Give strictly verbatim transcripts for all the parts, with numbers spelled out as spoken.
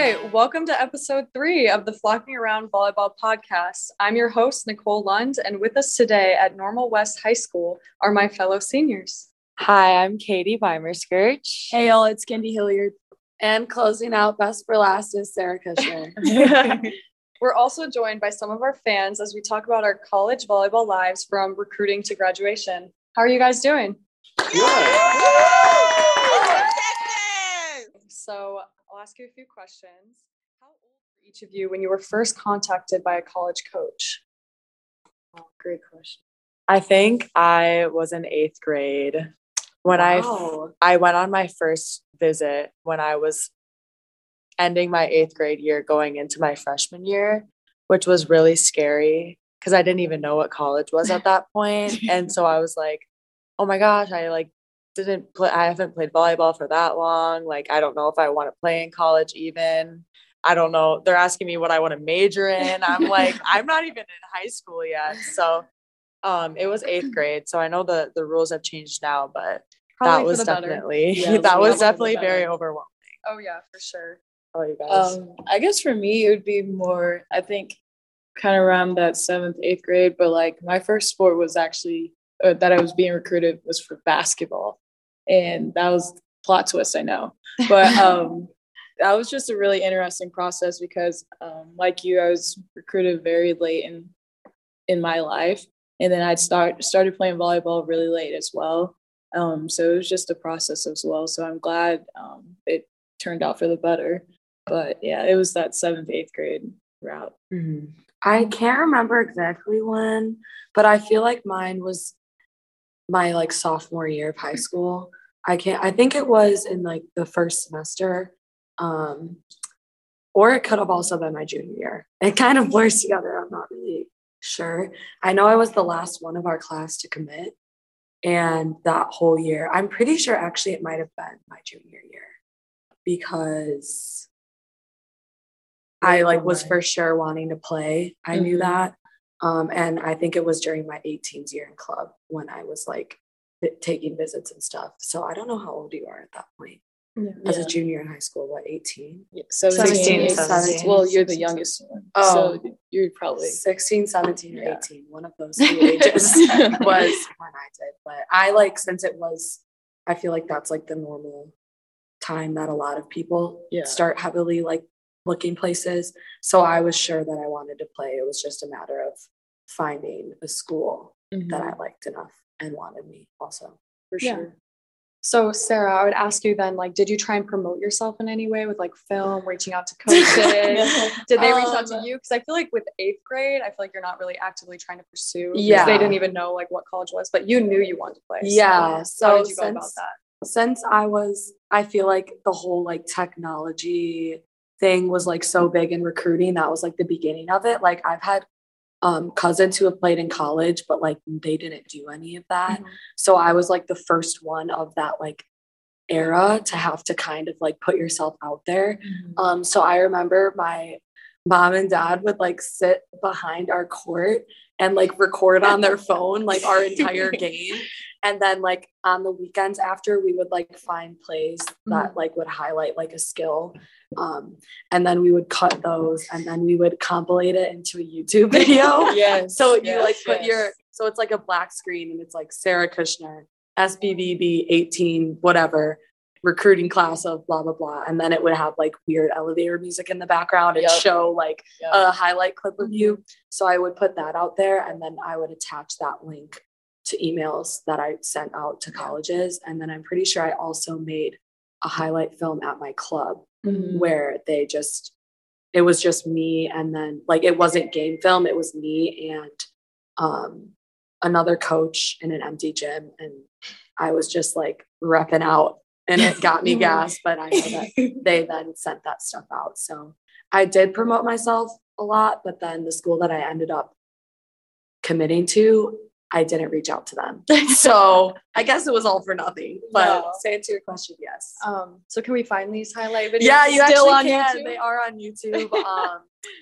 right, welcome to episode three of the Flocking Around Volleyball podcast. I'm your host, Nicole Lund, and with us today at Normal West High School are my fellow seniors. Hi, I'm Katie Weimerskirch. Hey, y'all, it's Kendi Hilliard. And closing out best for last is Sarah Kushner. We're also joined by some of our fans as we talk about our college volleyball lives from recruiting to graduation. How are you guys doing? Yeah. So I'll ask you a few questions. How old were each of you when you were first contacted by a college coach? Oh, great question. I think I was in eighth grade when Wow. I I went on my first visit when I was ending my eighth grade year, going into my freshman year, which was really scary because I didn't even know what college was at that point. And so I was like, oh my gosh, I like didn't play, I haven't played volleyball for that long. Like, I don't know if I want to play in college even. I don't know. They're asking me what I want to major in. I'm like, I'm not even in high school yet. So um, it was eighth grade. So I know the, the rules have changed now, but Probably that was for the better. definitely, Yeah, that was probably for the definitely better. very overwhelming. Oh yeah, for sure. How about you guys? Um, I guess for me, it would be more, I think, kind of around that seventh, eighth grade. But like my first sport was actually uh, that I was being recruited was for basketball. And that was plot twist, I know. But um, that was just a really interesting process because um, like you, I was recruited very late in in my life. And then I'd start started playing volleyball really late as well. Um, so it was just a process as well. So I'm glad um, it turned out for the better. But yeah, it was that seventh, eighth grade route. Mhm. I can't remember exactly when, but I feel like mine was my like sophomore year of high school. I can't, I think it was in like the first semester. Um, or it could have also been my junior year. It kind of blurs together. I'm not really sure. I know I was the last one of our class to commit. And that whole year, I'm pretty sure actually it might have been my junior year because I like was for sure wanting to play. I mm-hmm. knew that. Um, and I think it was during my eighteenth year in club when I was like v- taking visits and stuff. So I don't know how old you are at that point. Yeah. As a junior in high school, what, eighteen? Yeah, seventeen, sixteen, seventeen. Well, you're the youngest one. Oh, so you're probably sixteen, seventeen, or yeah. eighteen. One of those two ages was when I did. But I like, since it was, I feel like that's like the normal time that a lot of people yeah. start heavily like looking places. So I was sure that I wanted to play. It was just a matter of finding a school mm-hmm. that I liked enough and wanted me also, for yeah. sure. So Sarah, I would ask you then, like, did you try and promote yourself in any way with like film, reaching out to coaches? Did they reach um, out to you? Because I feel like with eighth grade, I feel like you're not really actively trying to pursue. Yeah. They didn't even know like what college was, but you knew you wanted to play. So yeah. So how did you since, go about that? Since I was, I feel like the whole like technology thing was like so big in recruiting. That was like the beginning of it. Like I've had um, cousins who have played in college, but like they didn't do any of that. Mm-hmm. So I was like the first one of that like era to have to kind of like put yourself out there. Mm-hmm. Um, so I remember my mom and dad would like sit behind our court and like record on their phone like our entire game. And then like on the weekends after, we would like find plays that like would highlight like a skill. Um, and then we would cut those and then we would compilate it into a YouTube video. Yes. So you yes, like put yes. your, so it's like a black screen and it's like Sarah Kushner, S B V B eighteen, whatever, recruiting class of blah, blah, blah. And then it would have like weird elevator music in the background and yep. show like yep. a highlight clip of you. So I would put that out there and then I would attach that link to emails that I sent out to colleges. And then I'm pretty sure I also made a highlight film at my club mm-hmm. where they just, it was just me. And then like, it wasn't game film. It was me and um, another coach in an empty gym. And I was just like repping out and it got me gas, but I know that they then sent that stuff out. So I did promote myself a lot, but then the school that I ended up committing to, I didn't reach out to them. So I guess it was all for nothing. But no. To answer your question, yes. Um, so can we find these highlight videos? Yeah, you still on can. YouTube? They are on YouTube. um,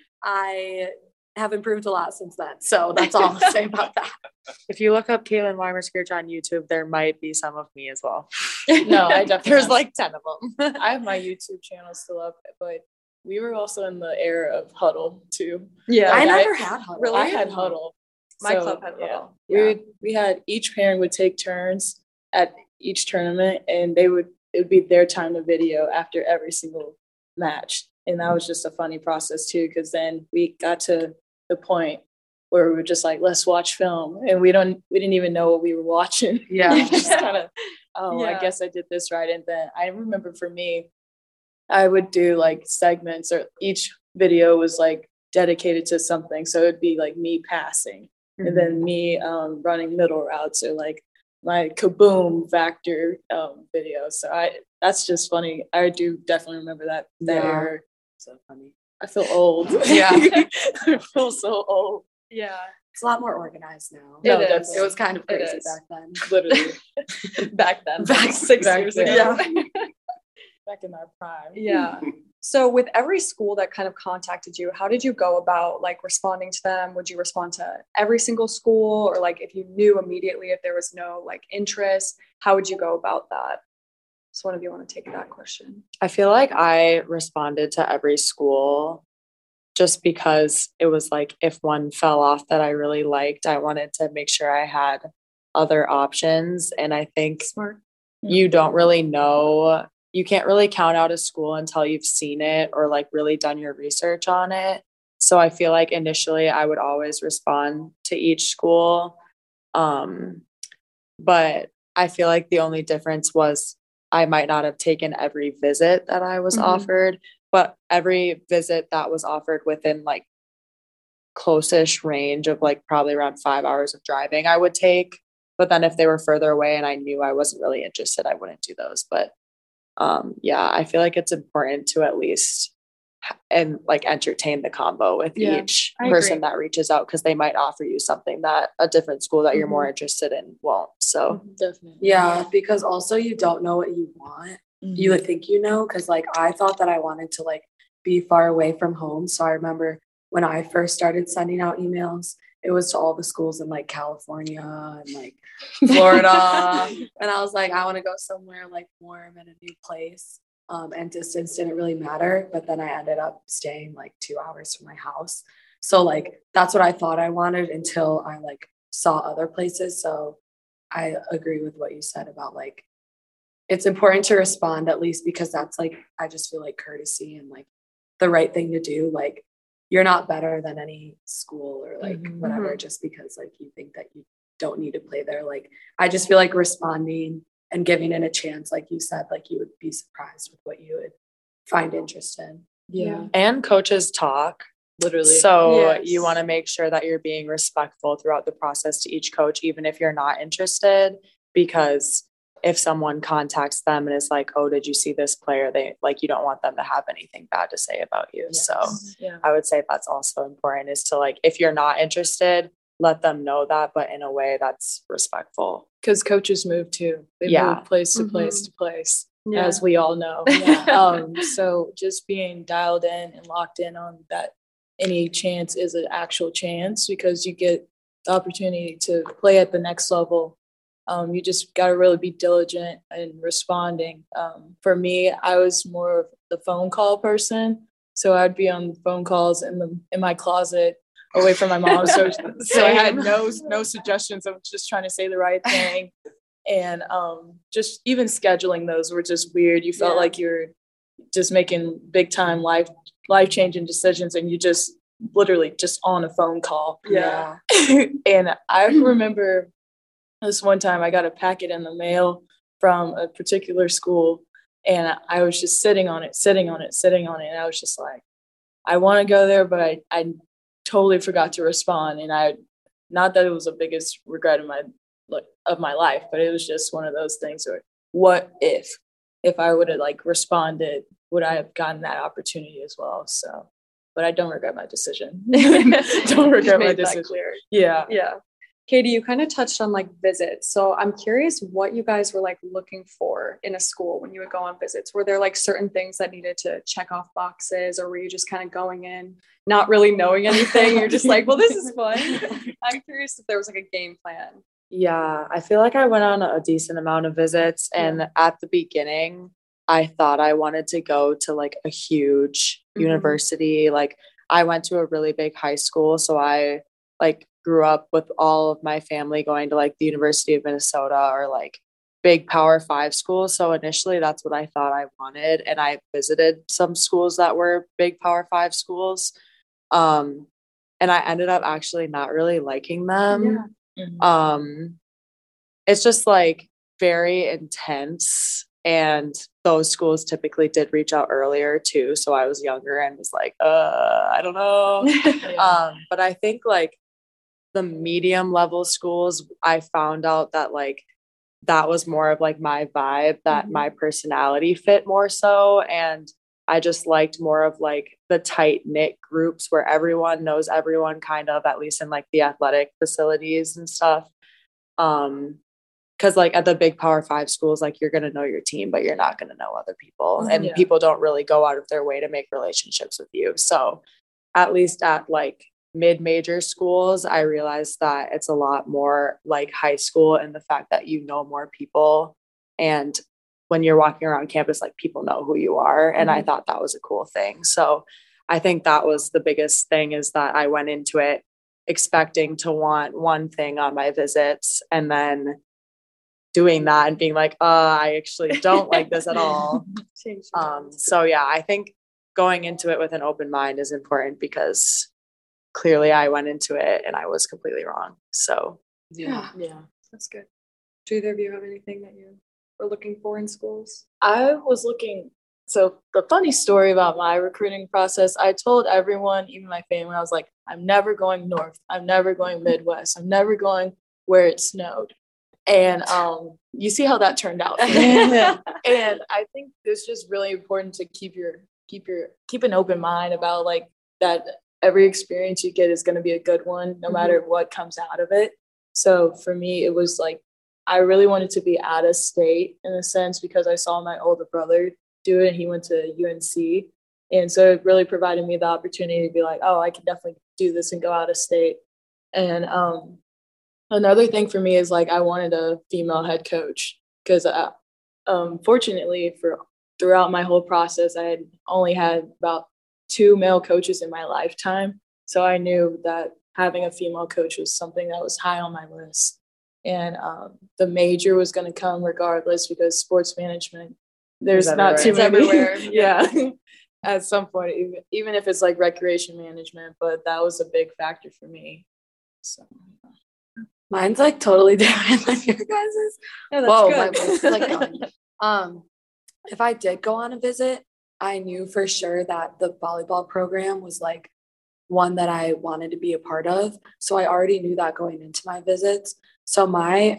I have improved a lot since then. So that's all I'll say about that. If you look up Caitlin Weimerskirch on YouTube, there might be some of me as well. No, I definitely There's like ten of them. I have my YouTube channel still up, but we were also in the era of huddle too. Yeah. I Like, never had huddle. Really? I had huddle. My So, club had yeah. huddle. We Yeah. would, we had each parent would take turns at each tournament, and they would it would be their time to video after every single match, and that was just a funny process too, because then we got to the point where we were just like, let's watch film, and we don't we didn't even know what we were watching. Yeah. Just kind of, oh, Yeah. I guess I did this right. And then I remember for me, I would do like segments, or each video was like dedicated to something. So it'd be like me passing, and then me um, running middle routes, or like my kaboom factor um, video. So I that's just funny. I do definitely remember that that Yeah. era. So funny. I feel old. Yeah. I feel so old. Yeah. It's a lot more organized now. No, It that's is. It was kind of It crazy is. back then. Literally Back then. Back- six back years then. ago. back in our prime. Yeah. So with every school that kind of contacted you, how did you go about like responding to them? Would you respond to every single school, or like if you knew immediately if there was no like interest, how would you go about that? So one of you want to take that question? I feel like I responded to every school just because it was like if one fell off that I really liked, I wanted to make sure I had other options. And I think Smart. you don't really know, you can't really count out a school until you've seen it or like really done your research on it. So I feel like initially I would always respond to each school. Um, but I feel like the only difference was I might not have taken every visit that I was Mhm. offered, but every visit that was offered within like close-ish range of like probably around five hours of driving, I would take. But then if they were further away and I knew I wasn't really interested, I wouldn't do those. But um, yeah, I feel like it's important to at least ha- and like entertain the combo with Yeah, each I person agree. that reaches out, because they might offer you something that a different school that you're Mhm. more interested in won't. So Definitely. Yeah, because also you don't know what you want. Mhm. You would think you know, because like I thought that I wanted to like be far away from home. So I remember when I first started sending out emails, it was to all the schools in like California and like Florida. And I was like, I want to go somewhere like warm and a new place. Um, and distance didn't really matter. But then I ended up staying like two hours from my house. So like that's what I thought I wanted until I like saw other places. So I agree with what you said about like it's important to respond at least, because that's like I just feel like courtesy and like the right thing to do. Like you're not better than any school or like Mhm. whatever just because like you think that you don't need to play there. Like I just feel like responding and giving it a chance, like you said, like you would be surprised with what you would find interest in. Yeah. and coaches talk. Literally. So Yes. you want to make sure that you're being respectful throughout the process to each coach, even if you're not interested, because if someone contacts them and is like, oh, did you see this player? They like, you don't want them to have anything bad to say about you. Yes. So yeah. I would say that's also important, is to like, if you're not interested, let them know that, but in a way that's respectful. Because coaches move too. They Yeah. move place to Mhm. place to place, Yeah. as we all know. Yeah. um, so just being dialed in and locked in on that any chance is an actual chance, because you get the opportunity to play at the next level. Um, you just got to really be diligent in responding. Um, for me, I was more of the phone call person. So I'd be on phone calls in the in my closet away from my mom. So, so I had no no suggestions. I was just trying to say the right thing. And um, just even scheduling those were just weird. You felt Yeah. like you're just making big time life life changing decisions, and you just literally just on a phone call. Yeah. And I remember this one time I got a packet in the mail from a particular school, and I was just sitting on it, sitting on it, sitting on it. And I was just like, I want to go there, but I, I totally forgot to respond. And I, not that it was the biggest regret of my, like, of my life, but it was just one of those things where, what if, if I would have like responded, would I have gotten that opportunity as well? So, but I don't regret my decision. don't Just regret my made that decision. clear. Yeah. Yeah. Katie, you kind of touched on like visits. So I'm curious what you guys were like looking for in a school when you would go on visits. Were there like certain things that needed to check off boxes, or were you just kind of going in, not really knowing anything? You're just like, well, this is fun. I'm curious if there was like a game plan. Yeah, I feel like I went on a decent amount of visits, and at the beginning, I thought I wanted to go to like a huge Mhm. university. Like I went to a really big high school. So I like grew up with all of my family going to like the University of Minnesota or like big Power Five schools. So initially that's what I thought I wanted. And I visited some schools that were big Power Five schools. Um, and I ended up actually not really liking them. Mhm. Um, it's just like very intense. And those schools typically did reach out earlier too. So I was younger and was like, uh, I don't know. Yeah. Um, but I think like the medium level schools, I found out that like that was more of like my vibe, that Mhm. my personality fit more so. And I just liked more of like the tight knit groups where everyone knows everyone, kind of, at least in like the athletic facilities and stuff. Um, because like at the big Power Five schools, like you're gonna know your team, but you're not gonna know other people, and Yeah. people don't really go out of their way to make relationships with you. So at least at like mid-major schools, I realized that it's a lot more like high school, and the fact that you know more people, and when you're walking around campus, like people know who you are. And I Mhm. thought that was a cool thing. So I think that was the biggest thing, is that I went into it expecting to want one thing on my visits, and then doing that and being like, uh, I actually don't like this at all. Change your Um, mind. so yeah, I think going into it with an open mind is important, because clearly I went into it and I was completely wrong. So Yeah. Yeah. That's good. Do either of you have anything that you were looking for in schools? I was looking. So the funny story about my recruiting process, I told everyone, even my family, I was like, I'm never going north. I'm never going Midwest. I'm never going where it snowed. And um, you see how that turned out. For me. And I think it's just really important to keep your keep your keep an open mind about like that. Every experience you get is going to be a good one, no Mhm. matter what comes out of it. So for me, it was like I really wanted to be out of state in a sense, because I saw my older brother do it and he went to U N C. And so it really provided me the opportunity to be like, oh, I can definitely do this and go out of state. And um, another thing for me is like I wanted a female head coach, because uh, um, fortunately for throughout my whole process, I had only had about two male coaches in my lifetime. So I knew that having a female coach was something that was high on my list. And um, the major was going to come regardless, because sports management, there's It's not too everywhere. many. It's everywhere. Yeah. At some point, even, even if it's like recreation management, but that was a big factor for me. So. Mine's like totally different than your guys's. Yeah, that's Whoa, good. my voice is like going. Um, if I did go on a visit, I knew for sure that the volleyball program was like one that I wanted to be a part of. So I already knew that going into my visits. So my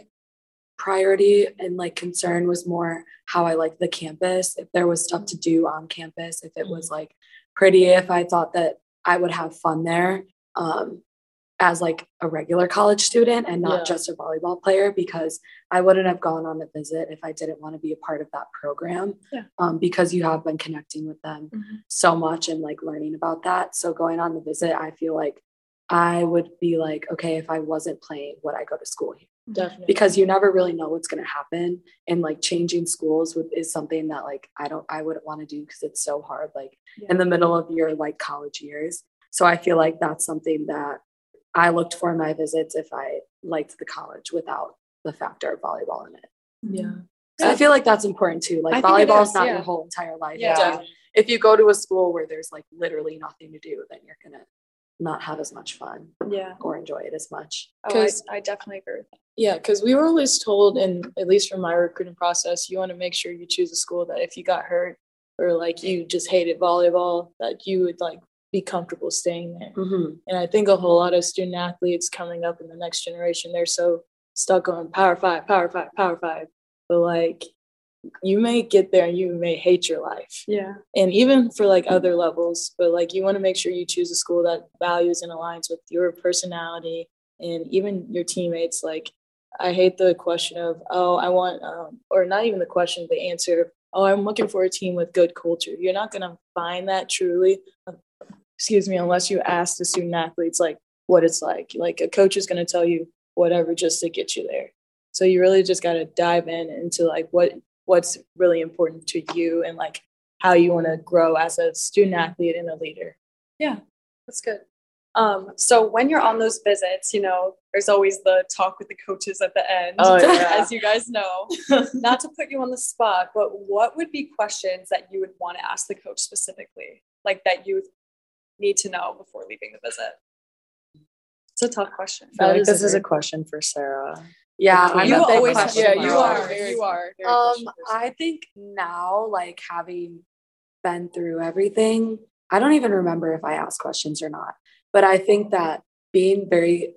priority and like concern was more how I liked the campus, if there was stuff to do on campus, if it was like pretty, if I thought that I would have fun there. Um, as like a regular college student and not Yeah. just a volleyball player, because I wouldn't have gone on a visit if I didn't want to be a part of that program. Yeah. Um, because you have been connecting with them Mhm. so much and like learning about that. So going on the visit, I feel like I would be like, okay, if I wasn't playing, would I go to school here? Definitely. Because you never really know what's going to happen, and like changing schools would, is something that like I don't I wouldn't want to do, because it's so hard like Yeah. in the middle of your like college years. So I feel like that's something that I looked for in my visits if I liked the college without the factor of volleyball in it. Yeah. So I feel like that's important too. Like I think it volleyball is, is not yeah. your whole entire life. Yeah. If you- Definitely. If you go to a school where there's like literally nothing to do, then you're gonna not have as much fun Yeah. or enjoy it as much. Oh, I, 'Cause- I definitely agree with that. Yeah, because we were always told, and at least from my recruiting process, you want to make sure you choose a school that if you got hurt or like you just hated volleyball, that you would like be comfortable staying there. Mm-hmm. And I think a whole lot of student athletes coming up in the next generation, they're so stuck on Power Five, Power Five, Power Five. But like you may get there and you may hate your life. Yeah. And even for like other levels, but like you want to make sure you choose a school that values and aligns with your personality and even your teammates. Like I hate the question of, oh, I want, um, or not even the question, the answer, oh, I'm looking for a team with good culture. You're not going to find that truly, excuse me, unless you ask the student athletes like what it's like. Like a coach is going to tell you whatever just to get you there. So you really just got to dive in into like what what's really important to you and like how you want to grow as a student athlete and a leader. Yeah, that's good. Um, so when you're on those visits, you know, there's always the talk with the coaches at the end, oh, yeah. as you guys know. Not to put you on the spot, but what would be questions that you would want to ask the coach specifically, like that you need to know before leaving the visit? It's a tough question. I feel like is this a is a great- question for Sarah. Yeah, You I'm You a big always have, question yeah, you mark. are, Very- you are. very Um, question person. I think now, like having been through everything, I don't even remember if I asked questions or not. But I think that being very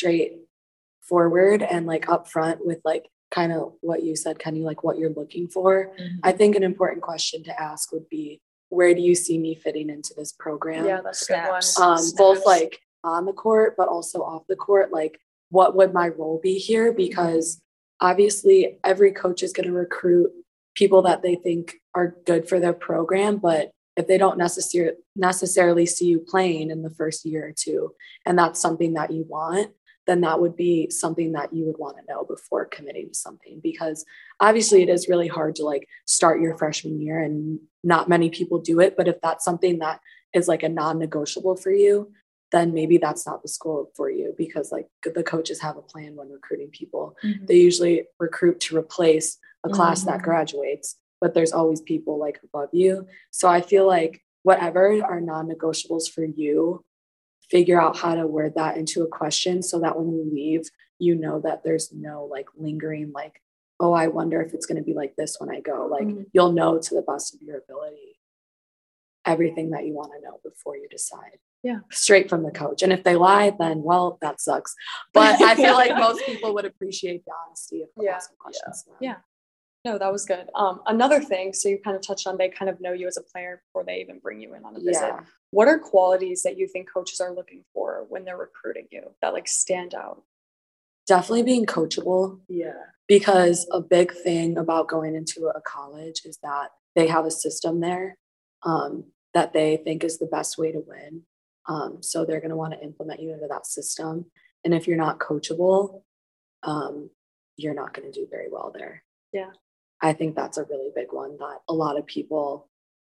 straightforward and like upfront with like kind of what you said, Kenny, like what you're looking for. Mhm. I think an important question to ask would be, where do you see me fitting into this program? Yeah, that's a good one. Snaps. um, both Snaps. like on the court, but also off the court. Like, what would my role be here? Because obviously, every coach is going to recruit people that they think are good for their program. But if they don't necessarily necessarily see you playing in the first year or two, and that's something that you want, then that would be something that you would want to know before committing to something. Because obviously, it is really hard to like start your freshman year, and not many people do it. But if that's something that is like a non-negotiable for you, then maybe that's not the school for you, because like the coaches have a plan when recruiting people. Mhm. They usually recruit to replace a class that Mhm. graduates, but there's always people like above you. So I feel like whatever are non-negotiables for you, figure out how to word that into a question so that when you leave, you know that there's no like lingering like, oh, I wonder if it's going to be like this when I go. Like Mhm. you'll know to the best of your ability everything that you want to know before you decide. Yeah. Straight from the coach. And if they lie, then well, that sucks. But I feel like most people would appreciate the honesty of Yeah. asking questions. to them. Yeah. No, that was good. Um, another thing, so you kind of touched on, they kind of know you as a player before they even bring you in on a visit. Yeah. What are qualities that you think coaches are looking for when they're recruiting you that like stand out? Definitely being coachable, Yeah. because a big thing about going into a college is that they have a system there um, that they think is the best way to win. Um, so they're going to want to implement you into that system. And if you're not coachable, um, you're not going to do very well there. Yeah. I think that's a really big one that a lot of people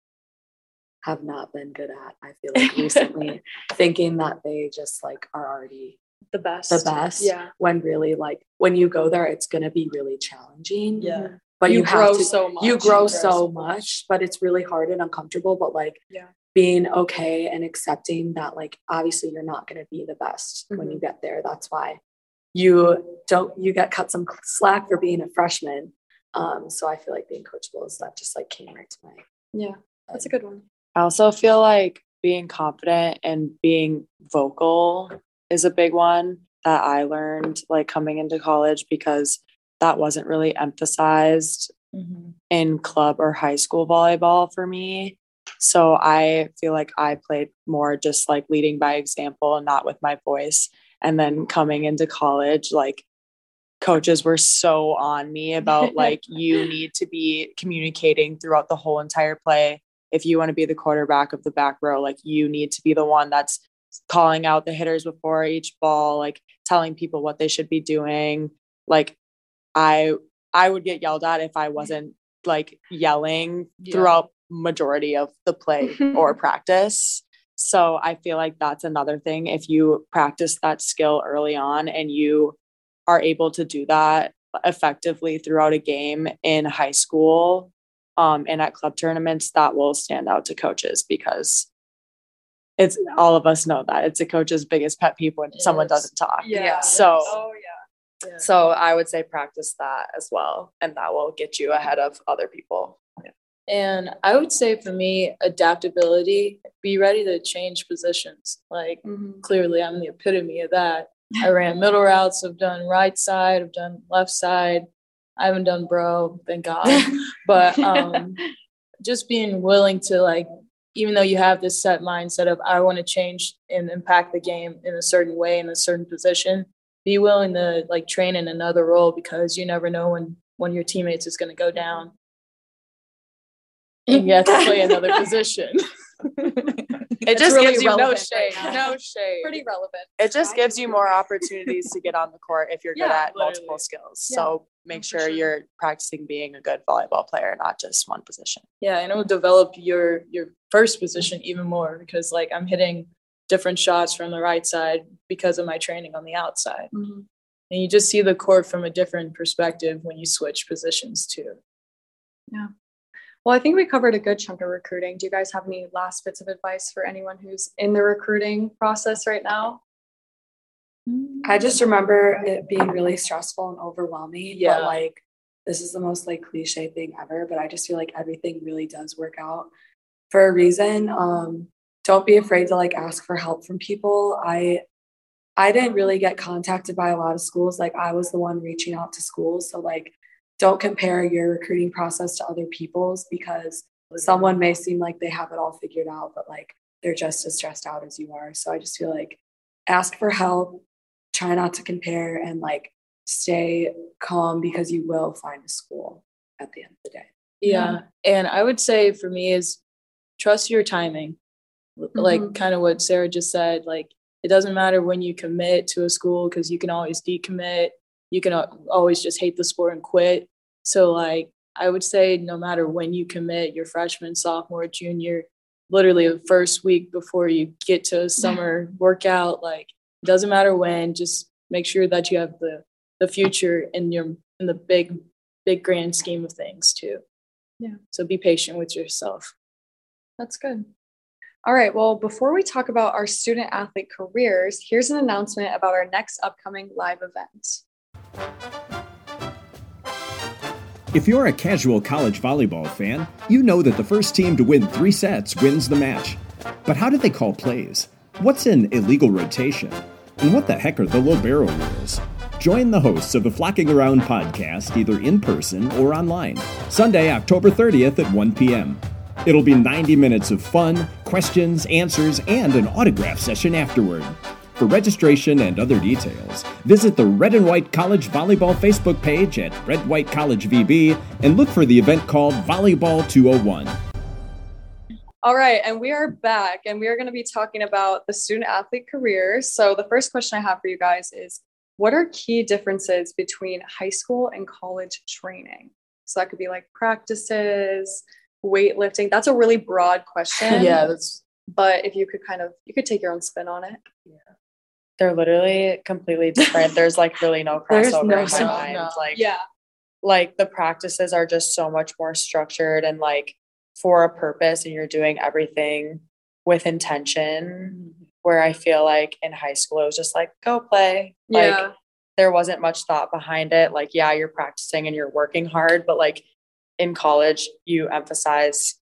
have not been good at. I feel like recently, thinking that they just like are already The best. the best. Yeah. When really, like when you go there, it's going to be really challenging. Yeah. But You you, grow have to, so much. You You grow grow so so much, but it's really hard and uncomfortable. But like Yeah. being okay and accepting that, like obviously you're not going to be the best when you get there. That's why you don't. You get cut some slack for being a freshman. Um, so I feel like being coachable is that just like came right to mind. Yeah. That's a good one. I also feel like being confident and being vocal is a big one that I learned like coming into college, because that wasn't really emphasized Mhm. in club or high school volleyball for me. So I feel like I played more just like leading by example and not with my voice. And then coming into college, like coaches were so on me about like, you need to be communicating throughout the whole entire play. If you want to be the quarterback of the back row, like you need to be the one that's calling out the hitters before each ball, like telling people what they should be doing. Like I, I would get yelled at if I wasn't like yelling Yeah. throughout majority of the play or practice. So I feel like that's another thing. If you practice that skill early on and you are able to do that effectively throughout a game in high school um, and at club tournaments, that will stand out to coaches, because it's all of us know that it's a coach's biggest pet peeve when It someone is. doesn't talk. Yeah. So, Oh yeah. Yeah. so I would say practice that as well, and that will get you ahead of other people. And I would say for me, adaptability, be ready to change positions. Like Mhm. clearly I'm the epitome of that. I ran middle routes, I've done right side, I've done left side. I haven't done bro, thank God. But um, just being willing to like, even though you have this set mindset of I want to change and impact the game in a certain way in a certain position, be willing to like train in another role, because you never know when one of your teammates is going to go down. And you have to play another position. It just really gives you no relevant right shade. now. No shade. Pretty relevant. It just gives you more opportunities to get on the court if you're good Yeah, at multiple literally. skills. Yeah. So make for sure, sure. you're practicing being a good volleyball player, not just one position. Yeah, and it will develop your your first position even more because like I'm hitting different shots from the right side because of my training on the outside. Mhm. And you just see the court from a different perspective when you switch positions too. Well, I think we covered a good chunk of recruiting. Do you guys have any last bits of advice for anyone who's in the recruiting process right now? I just remember it being really stressful and overwhelming. Yeah. But like, this is the most like cliche thing ever, but I just feel like everything really does work out for a reason. Um, don't be afraid to like ask for help from people. I I didn't really get contacted by a lot of schools. Like I was the one reaching out to schools. So like, don't compare your recruiting process to other people's because someone may seem like they have it all figured out, but like they're just as stressed out as you are. So I just feel like ask for help, try not to compare, and like stay calm because you will find a school at the end of the day. Yeah. And I would say for me is trust your timing. Like Mhm. kind of what Sarah just said, like it doesn't matter when you commit to a school because you can always decommit. You can al- always just hate the sport and quit. So like I would say no matter when you commit, your freshman, sophomore, junior, literally the first week before you get to a summer workout, like it doesn't matter when, just make sure that you have the the future in your in the big big grand scheme of things too. Yeah. So be patient with yourself. That's good. All right. Well, before we talk about our student athlete careers, here's an announcement about our next upcoming live event. If you're a casual college volleyball fan, you know that the first team to win three sets wins the match. But how do they call plays? What's an illegal rotation? And what the heck are the libero rules? Join the hosts of the Flocking Around podcast either in person or online, Sunday, October thirtieth at one p.m. It'll be ninety minutes of fun, questions, answers, and an autograph session afterward. For registration and other details, visit the Red and White College Volleyball Facebook page at Red White College V B and look for the event called Volleyball two oh one. All right. And we are back and we are going to be talking about the student athlete careers. So the first question I have for you guys is, what are key differences between high school and college training? So that could be like practices, weightlifting. That's a really broad question. Yeah, that's But if you could kind of, you could take your own spin on it. They're literally completely different. There's like really no There's crossover no in my no, mind. no. Like, Yeah. like the practices are just so much more structured and like for a purpose, and you're doing everything with intention. Where I feel like in high school, it was just like, go play. Like Yeah. there wasn't much thought behind it. Like, yeah, you're practicing and you're working hard, but like in college, you emphasize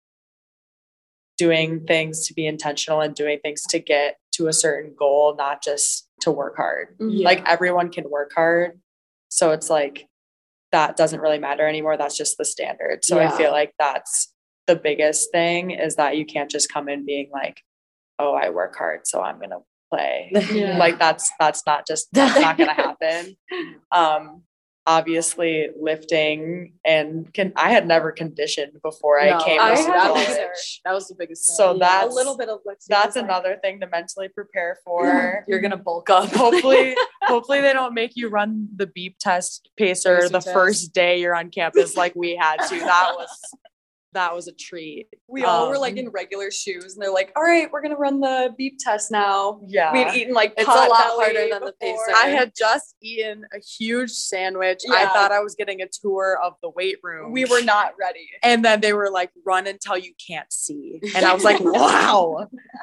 doing things to be intentional and doing things to get to a certain goal, not just to work hard. Mhm. Like everyone can work hard. So it's like, that doesn't really matter anymore. That's just the standard. So Yeah. I feel like that's the biggest thing, is that you can't just come in being like, oh, I work hard, so I'm going to play. Yeah. Like that's, that's not just, that's not going to happen. Um, obviously lifting and can, I had never conditioned before No, I came I to hadn't college. either. that was the biggest thing. So a that's, little bit of lifting. that's is like- another thing to mentally prepare for. You're gonna bulk up. hopefully, hopefully they don't make you run the beep test pacer Pacer the test. first day you're on campus like we had to. That was, that was a treat. We all were Um, like in regular shoes and they're like, all right, we're going to run the beep test now. Yeah. We'd eaten like It's a pot lot belly harder than the before. pacer. I had just eaten a huge sandwich. I Yeah. thought I was getting a tour of the weight room. We were not ready. And then they were like, run until you can't see. And I was like, wow.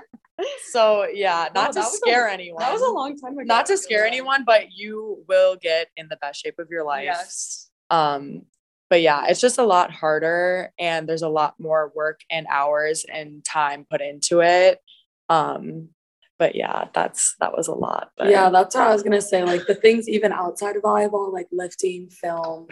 So yeah, Wow, not to that was a- scare anyone. That was a long time ago. Not to I feel scare like. anyone, but you will get in the best shape of your life. Yes. Um, but yeah, it's just a lot harder and there's a lot more work and hours and time put into it. Um, but yeah, that's, that was a lot. But Yeah, that's what I was gonna say. Like the things even outside of volleyball, like lifting, film,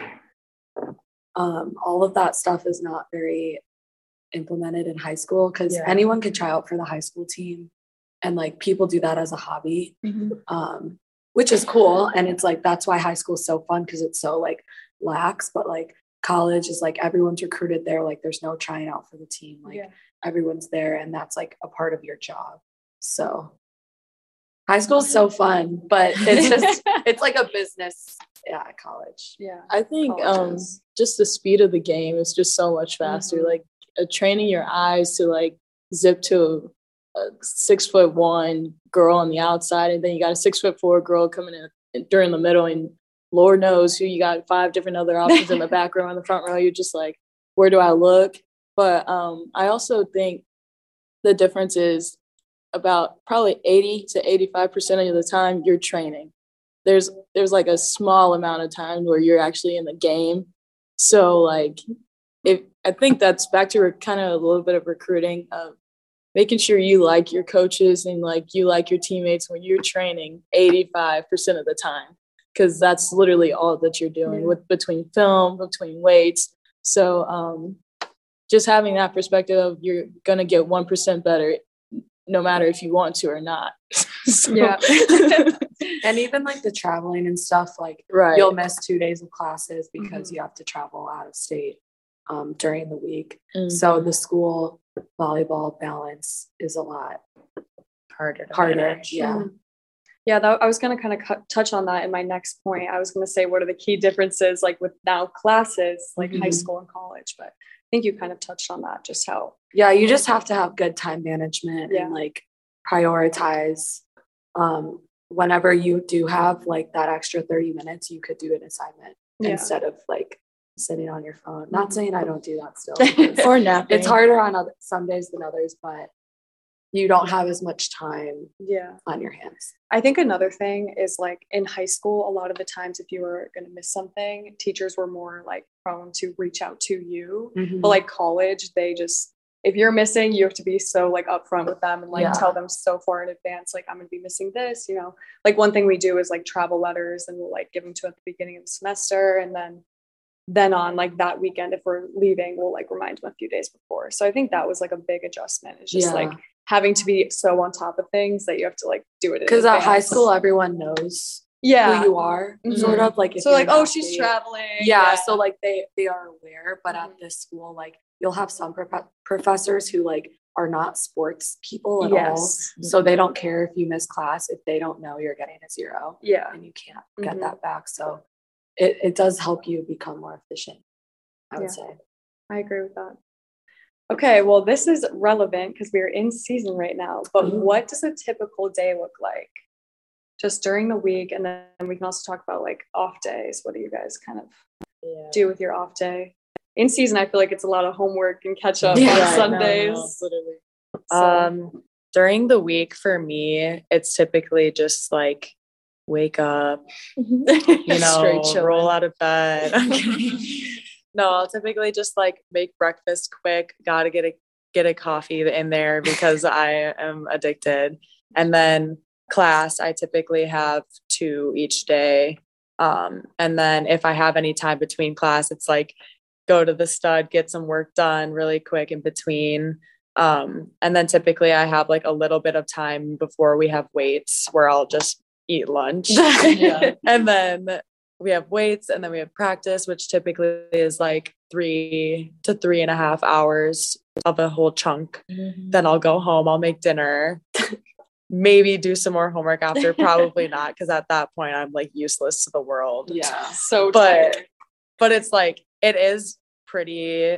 um, all of that stuff is not very implemented in high school because Yeah. anyone can try out for the high school team, and like people do that as a hobby, um, which is cool. And it's like that's why high school is so fun because it's so like lax. But like college is like everyone's recruited there. Like there's no trying out for the team. Like Yeah. everyone's there and that's like a part of your job. So high school is so fun, but it's just, it's like a business yeah, at college. Yeah. I think um, Colleges. just the speed of the game is just so much faster. Mhm. Like uh, training your eyes to like zip to a six foot one girl on the outside, and then you got a six foot four girl coming in during the middle, and Lord knows who you got five different other options in the back row and the front row. You're just like, where do I look? But um, I also think the difference is about probably eighty to eighty-five percent of the time you're training. There's there's like a small amount of time where you're actually in the game. So like, if I think that's back to kind of a little bit of recruiting of making sure you like your coaches and like you like your teammates when you're training eighty-five percent of the time, because that's literally all that you're doing Yeah. with between film, between weights. So um, just having that perspective of you're gonna get one percent better, no matter if you want to or not. So- Yeah. And even like the traveling and stuff, like right. you'll miss two days of classes because Mhm. you have to travel out of state um, during the week. Mhm. So the school volleyball balance is a lot Harder. To harder. manage. Yeah. Mhm. Yeah, that, I was going to kind of cu- touch on that in my next point. I was going to say, what are the key differences like with now classes, like high Mhm. school and college? But I think you kind of touched on that, just how. Yeah, you just have to have good time management Yeah. and like prioritize. Um, whenever you do have like that extra thirty minutes, you could do an assignment Yeah. instead of like sitting on your phone. Not Mhm. saying I don't do that still. because Or napping. it's harder on other, some days than others, but you don't have as much time Yeah. on your hands. I think another thing is like in high school, a lot of the times if you were going to miss something, teachers were more like prone to reach out to you. But like college, they just, if you're missing, you have to be so like upfront with them and like Yeah. tell them so far in advance, like I'm going to be missing this, you know. Like one thing we do is like travel letters, and we'll like give them to at the beginning of the semester, and then then on like that weekend, if we're leaving, we'll like remind them a few days before. So I think that was like a big adjustment. It's just Yeah. like having to be so on top of things that you have to like do it in Because at high advance. school, everyone knows yeah, who you are, Mhm. sort of like. If so you're like, an oh, she's athlete. traveling. Yeah, so like they they are aware, but Mhm. at this school, like you'll have some prof- professors who like are not sports people at yes, all, so they don't care if you miss class if they don't know you're getting a zero yeah, and you can't get Mhm. that back. So it it does help you become more efficient, I would Yeah. say. I agree with that. Okay, well, this is relevant because we're in season right now. But Mhm. what does a typical day look like, just during the week, and then we can also talk about like off days. What do you guys kind of Yeah. do with your off day? In season, I feel like it's a lot of homework and catch up Yeah, on right, no, no, Sundays. literally. So- Um, during the week for me, it's typically just like wake up, you know, Straight chilling. roll out of bed. No, I'll typically just like make breakfast quick. Gotta get a get a coffee in there because I am addicted. And then class, I typically have two each day. Um, and then if I have any time between class, it's like go to the stud, get some work done really quick in between. Um, and then typically I have like a little bit of time before we have weights where I'll just eat lunch. Yeah. And then we have weights, and then we have practice, which typically is like three to three and a half hours of a whole chunk. Then I'll go home, I'll make dinner, maybe do some more homework after, probably not, because at that point I'm like useless to the world. Yeah. so But tired. but it's like it is pretty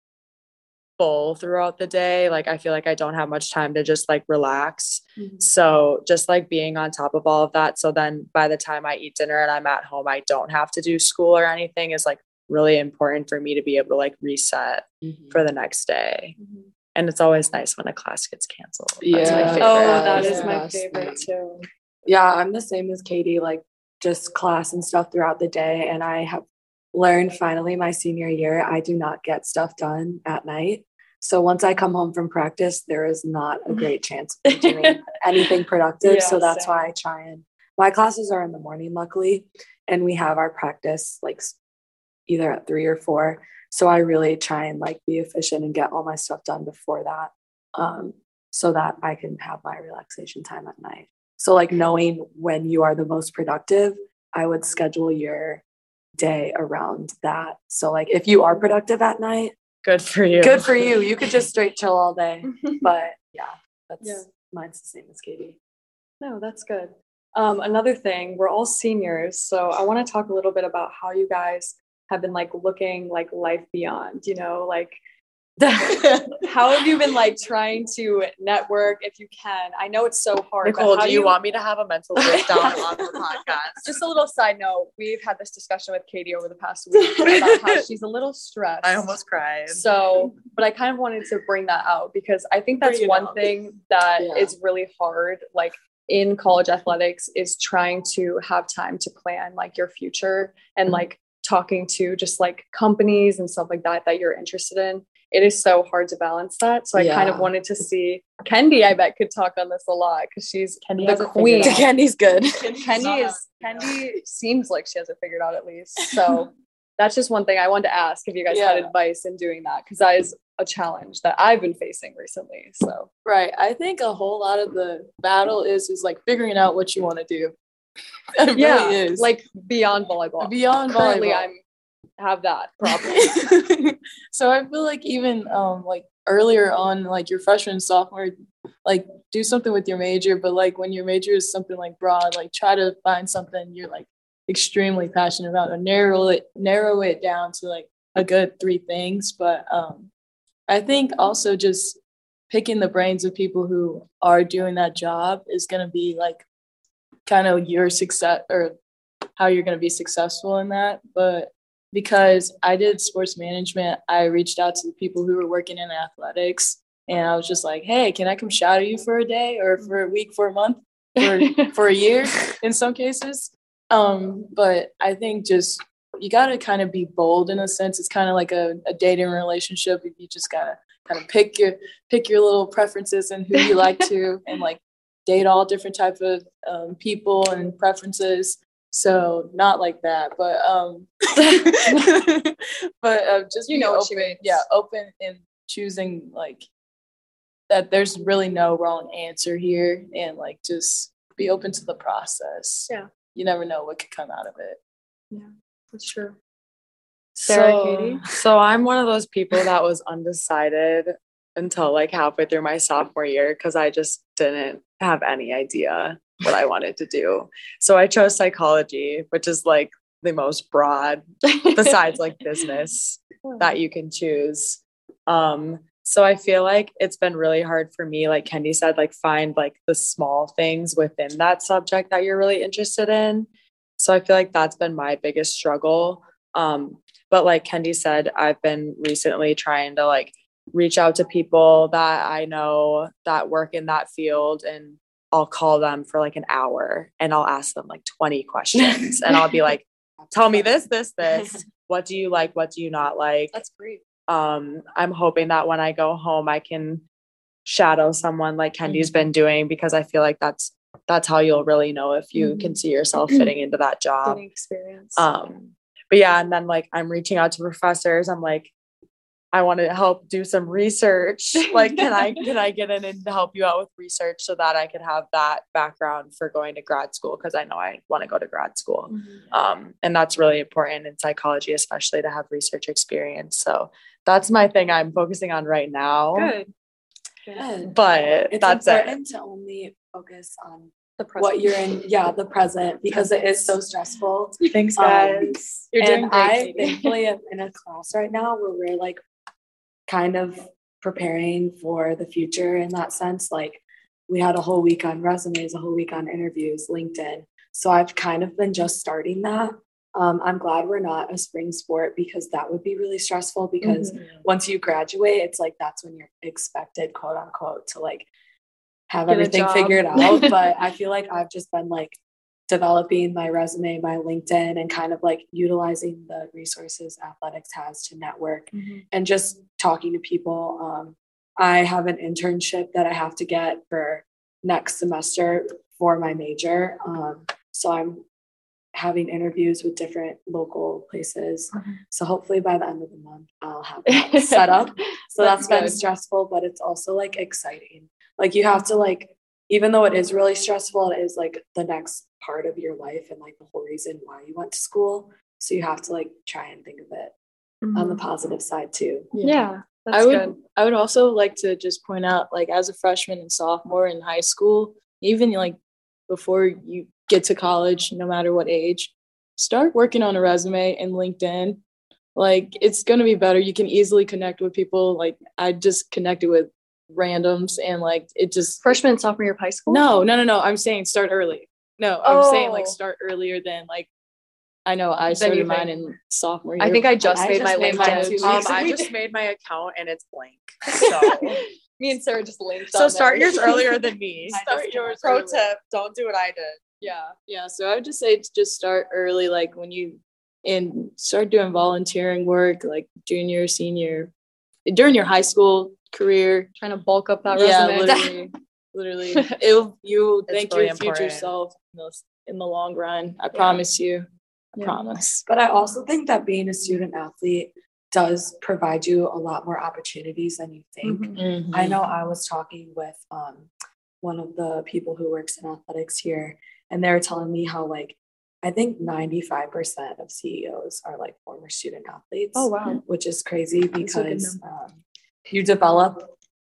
full throughout the day. Like I feel like I don't have much time to just like relax. Mhm. So just like being on top of all of that. So then by the time I eat dinner and I'm at home, I don't have to do school or anything is like really important for me to be able to like reset for the next day. Mhm. And it's always nice when a class gets canceled. That's my Yeah. favorite. Oh, Yeah, that is yeah. my Best favorite thing. too. Yeah, I'm the same as Katie, like just class and stuff throughout the day. And I have learned finally my senior year, I do not get stuff done at night. So once I come home from practice, there is not a great chance of me doing anything productive. Yeah, so that's same. why I try and my classes are in the morning, luckily, and we have our practice like s- either at three or four. So I really try and like be efficient and get all my stuff done before that, um, so that I can have my relaxation time at night. So like knowing when you are the most productive, I would schedule your day around that. So like if you are productive at night, Good for you. good for you. You could just straight chill all day. But yeah, that's Yeah. mine's the same as Katie. No, that's good. Um, another thing, we're all seniors, so I want to talk a little bit about how you guys have been like looking like life beyond, you know, like how have you been like trying to network if you can? I know it's so hard. but Nicole, how do you, want me to have a mental breakdown on the podcast? Just a little side note, we've had this discussion with Katie over the past week about how she's a little stressed. I almost cried. So, but I kind of wanted to bring that out because I think that's Bring it one out. thing that Yeah. is really hard, like in college athletics, is trying to have time to plan like your future and like talking to just like companies and stuff like that that you're interested in. It is so hard to balance that. So I kind of Yeah. wanted to see Kendi, I bet, could talk on this a lot because she's Kendi the has it figured queen. out. Candy's good. Kendi is Kendi seems like she has it figured out at least. So that's just one thing I wanted to ask if you guys had Yeah. advice in doing that because that is a challenge that I've been facing recently. So Right. I think a whole lot of the battle is is like figuring out what you want to do. It yeah, really is. like beyond volleyball. beyond Currently, volleyball. I'm have that problem. So I feel like even um like earlier on, like your freshman and sophomore, like do something with your major, but like when your major is something like broad, like try to find something you're like extremely passionate about and narrow it narrow it down to like a good three things. But um I think also just picking the brains of people who are doing that job is going to be like kind of your success or how you're going to be successful in that. But because I did sports management, I reached out to the people who were working in athletics and I was just like, hey, can I come shadow you for a day or for a week, for a month, for, for a year in some cases? Um, but I think just you got to kind of be bold in a sense. It's kind of like a, a dating relationship. You just got to kind of pick your pick your little preferences and who you like to and like date all different type of um, people and preferences. So not like that, but um, but uh, just You be know what open, she means. yeah, open in choosing like that. There's really no wrong answer here, and like just be open to the process. Yeah. You never know what could come out of it. That's true. Sarah, So- Katie? So I'm one of those people that was undecided until like halfway through my sophomore year because I just didn't have any idea what I wanted to do. So I chose psychology, which is like the most broad besides like business that you can choose. Um, so I feel like it's been really hard for me, like Kendi said, like find like the small things within that subject that you're really interested in. So I feel like that's been my biggest struggle. Um, but like Kendi said, I've been recently trying to like reach out to people that I know that work in that field, and I'll call them for like an hour and I'll ask them like twenty questions and I'll be like, tell me this, this, this. What do you like? What do you not like? That's great. Um, I'm hoping that when I go home, I can shadow someone like Kendi's Mhm. been doing, because I feel like that's that's how you'll really know if you Mhm. can see yourself fitting into that job. Getting experience. Um, but yeah, and then like I'm reaching out to professors. I'm like, I want to help do some research. Like, can I can I get in and help you out with research so that I could have that background for going to grad school? Because I know I want to go to grad school. Mhm. Um, and that's really important in psychology, especially to have research experience. So that's my thing I'm focusing on right now. Good. Good. But It's that's it. important to only focus on The present. what you're in, yeah, the present, because it is so stressful. Thanks, Um, guys. You're doing and great, I Katie. thankfully am in a class right now where we're like kind of preparing for the future in that sense. Like we had a whole week on resumes, a whole week on interviews, LinkedIn. So I've kind of been just starting that. Um, I'm glad we're not a spring sport because that would be really stressful because Mhm. once you graduate, it's like that's when you're expected, quote unquote, to like have Get a everything job. figured out. But I feel like I've just been like developing my resume, my LinkedIn, and kind of like utilizing the resources athletics has to network Mhm. and just talking to people. Um, I have an internship that I have to get for next semester for my major. Um, so I'm having interviews with different local places. Mhm. So hopefully by the end of the month, I'll have that set up. So That's that's been good. stressful, but it's also like exciting. Like you have to like, even though it is really stressful, it is like the next part of your life and like the whole reason why you went to school. So you have to like try and think of it on the positive side too. Yeah, that's I would good. I would also like to just point out, like, as a freshman and sophomore in high school, even like before you get to college, no matter what age, start working on a resume and LinkedIn. Like, it's gonna be better. You can easily connect with people. Like, I just connected with randoms, and like it just Freshman and sophomore year of high school? no, no, no, no. I'm saying start early. No, I'm saying like Oh. start earlier than like I know I Then you started think- mine in sophomore year. I think I just I made just my made LinkedIn mine two two Um, weeks I ago. just made my account and it's blank. So, Me and Sarah just linked. so on start there. yours earlier than me. I Start just- yours Pro early. tip: don't do what I did. Yeah. Yeah, so I would just say to just start early, like when you and start doing volunteering work, like junior, senior, during your high school career. Trying to bulk up that Yeah, resume. literally, literally, it'll you It's thank really your future important. self in the, in the long run. I promise you. I Yeah. promise. But I also think that being a student athlete does provide you a lot more opportunities than you think. Mhm. I know I was talking with um, one of the people who works in athletics here, and they were telling me how, like, I think ninety-five percent of C E Os are like former student athletes. Oh, wow. Which is crazy a good because um, you develop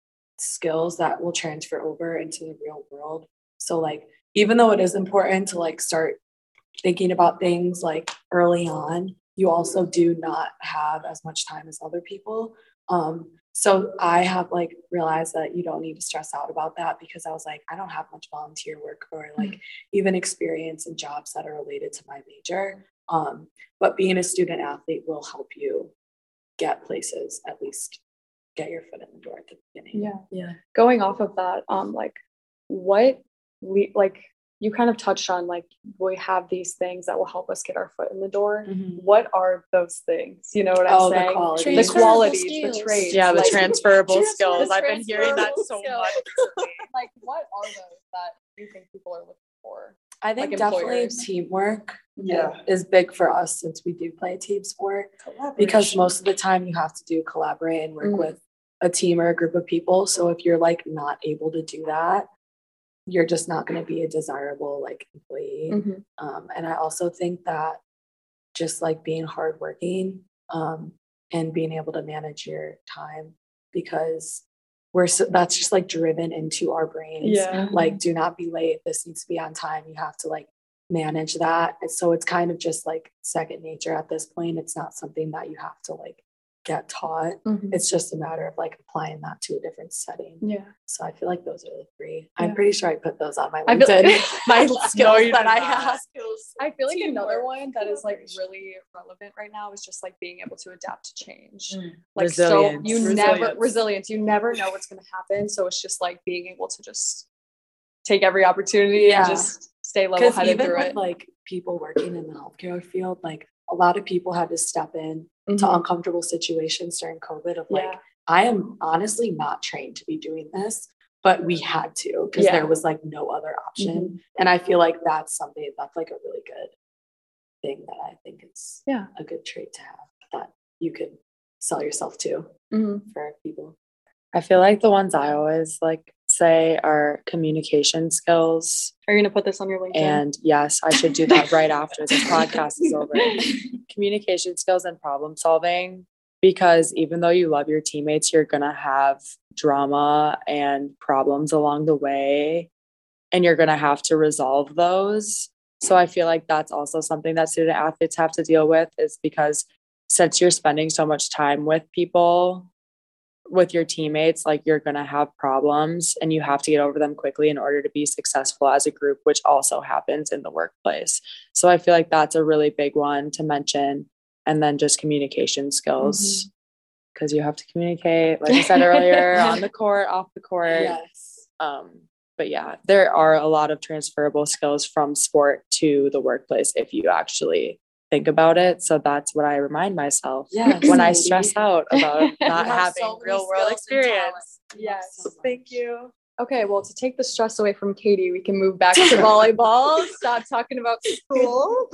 skills that will transfer over into the real world. So, like, even though it is important to like start thinking about things like early on, you also do not have as much time as other people. Um, so I have like realized that you don't need to stress out about that, because I was like, I don't have much volunteer work or like mm-hmm. even experience in jobs that are related to my major. Um, but being a student athlete will help you get places, at least get your foot in the door at the beginning. Yeah. Yeah. Going off of that, um, like what we like you kind of touched on, like, we have these things that will help us get our foot in the door. Mm-hmm. What are those things? You know what I'm oh, saying? The qualities, the, qualities the traits. Yeah, the like, transferable skills. the I've been hearing that so skills. much recently. Like, what are those that you think people are looking for? I think like definitely employers? teamwork Yeah. is big for us, since we do play team sport, because most of the time you have to do collaborate and work Mhm. with a team or a group of people. So if you're like not able to do that, you're just not going to be a desirable like employee. Mm-hmm. Um, and I also think that just like being hardworking um, and being able to manage your time, because we're so, that's just like driven into our brains. Yeah. Like, do not be late. This needs to be on time. You have to like manage that. And so it's kind of just like second nature at this point. It's not something that you have to like get taught. Mm-hmm. It's just a matter of like applying that to a different setting. Yeah. So I feel like those are the three. Yeah. I'm pretty sure I put those on my I feel- LinkedIn. my skills No, you that did I not. have. I feel like another Teamwork. one that is like really relevant right now is just like being able to adapt to change. Mm. Like, Resilience. so you never Resilience. resilience. You never know what's going to happen. So it's just like being able to just take every opportunity Yeah. and just stay level Because headed even through with it. like people working in the healthcare field, like a lot of people had to step in to Mhm. uncomfortable situations during COVID of like, Yeah. I am honestly not trained to be doing this, but we had to, because Yeah. there was like no other option. And I feel like that's something that's like a really good thing that I think is Yeah. a good trait to have, that you could sell yourself to Mhm. for people. I feel like the ones I always like say are communication skills. Are you going to put this on your LinkedIn? And yes, I should do that right after this podcast is over. Communication skills and problem solving, because even though you love your teammates, you're going to have drama and problems along the way, and you're going to have to resolve those. So I feel like that's also something that student athletes have to deal with, is because since you're spending so much time with people, with your teammates, like, you're going to have problems and you have to get over them quickly in order to be successful as a group, which also happens in the workplace. So I feel like that's a really big one to mention. And then just communication skills, because you have to communicate, like I said earlier, on the court, off the court. Yes. Um, but yeah, there are a lot of transferable skills from sport to the workplace if you actually think about it. So that's what I remind myself Yes, when I lady. stress out about not have having so many real world skills and experience. talents. You have Yes. so much. Thank you. Okay, well, to take the stress away from Katie, we can move back to volleyball. Stop talking about school.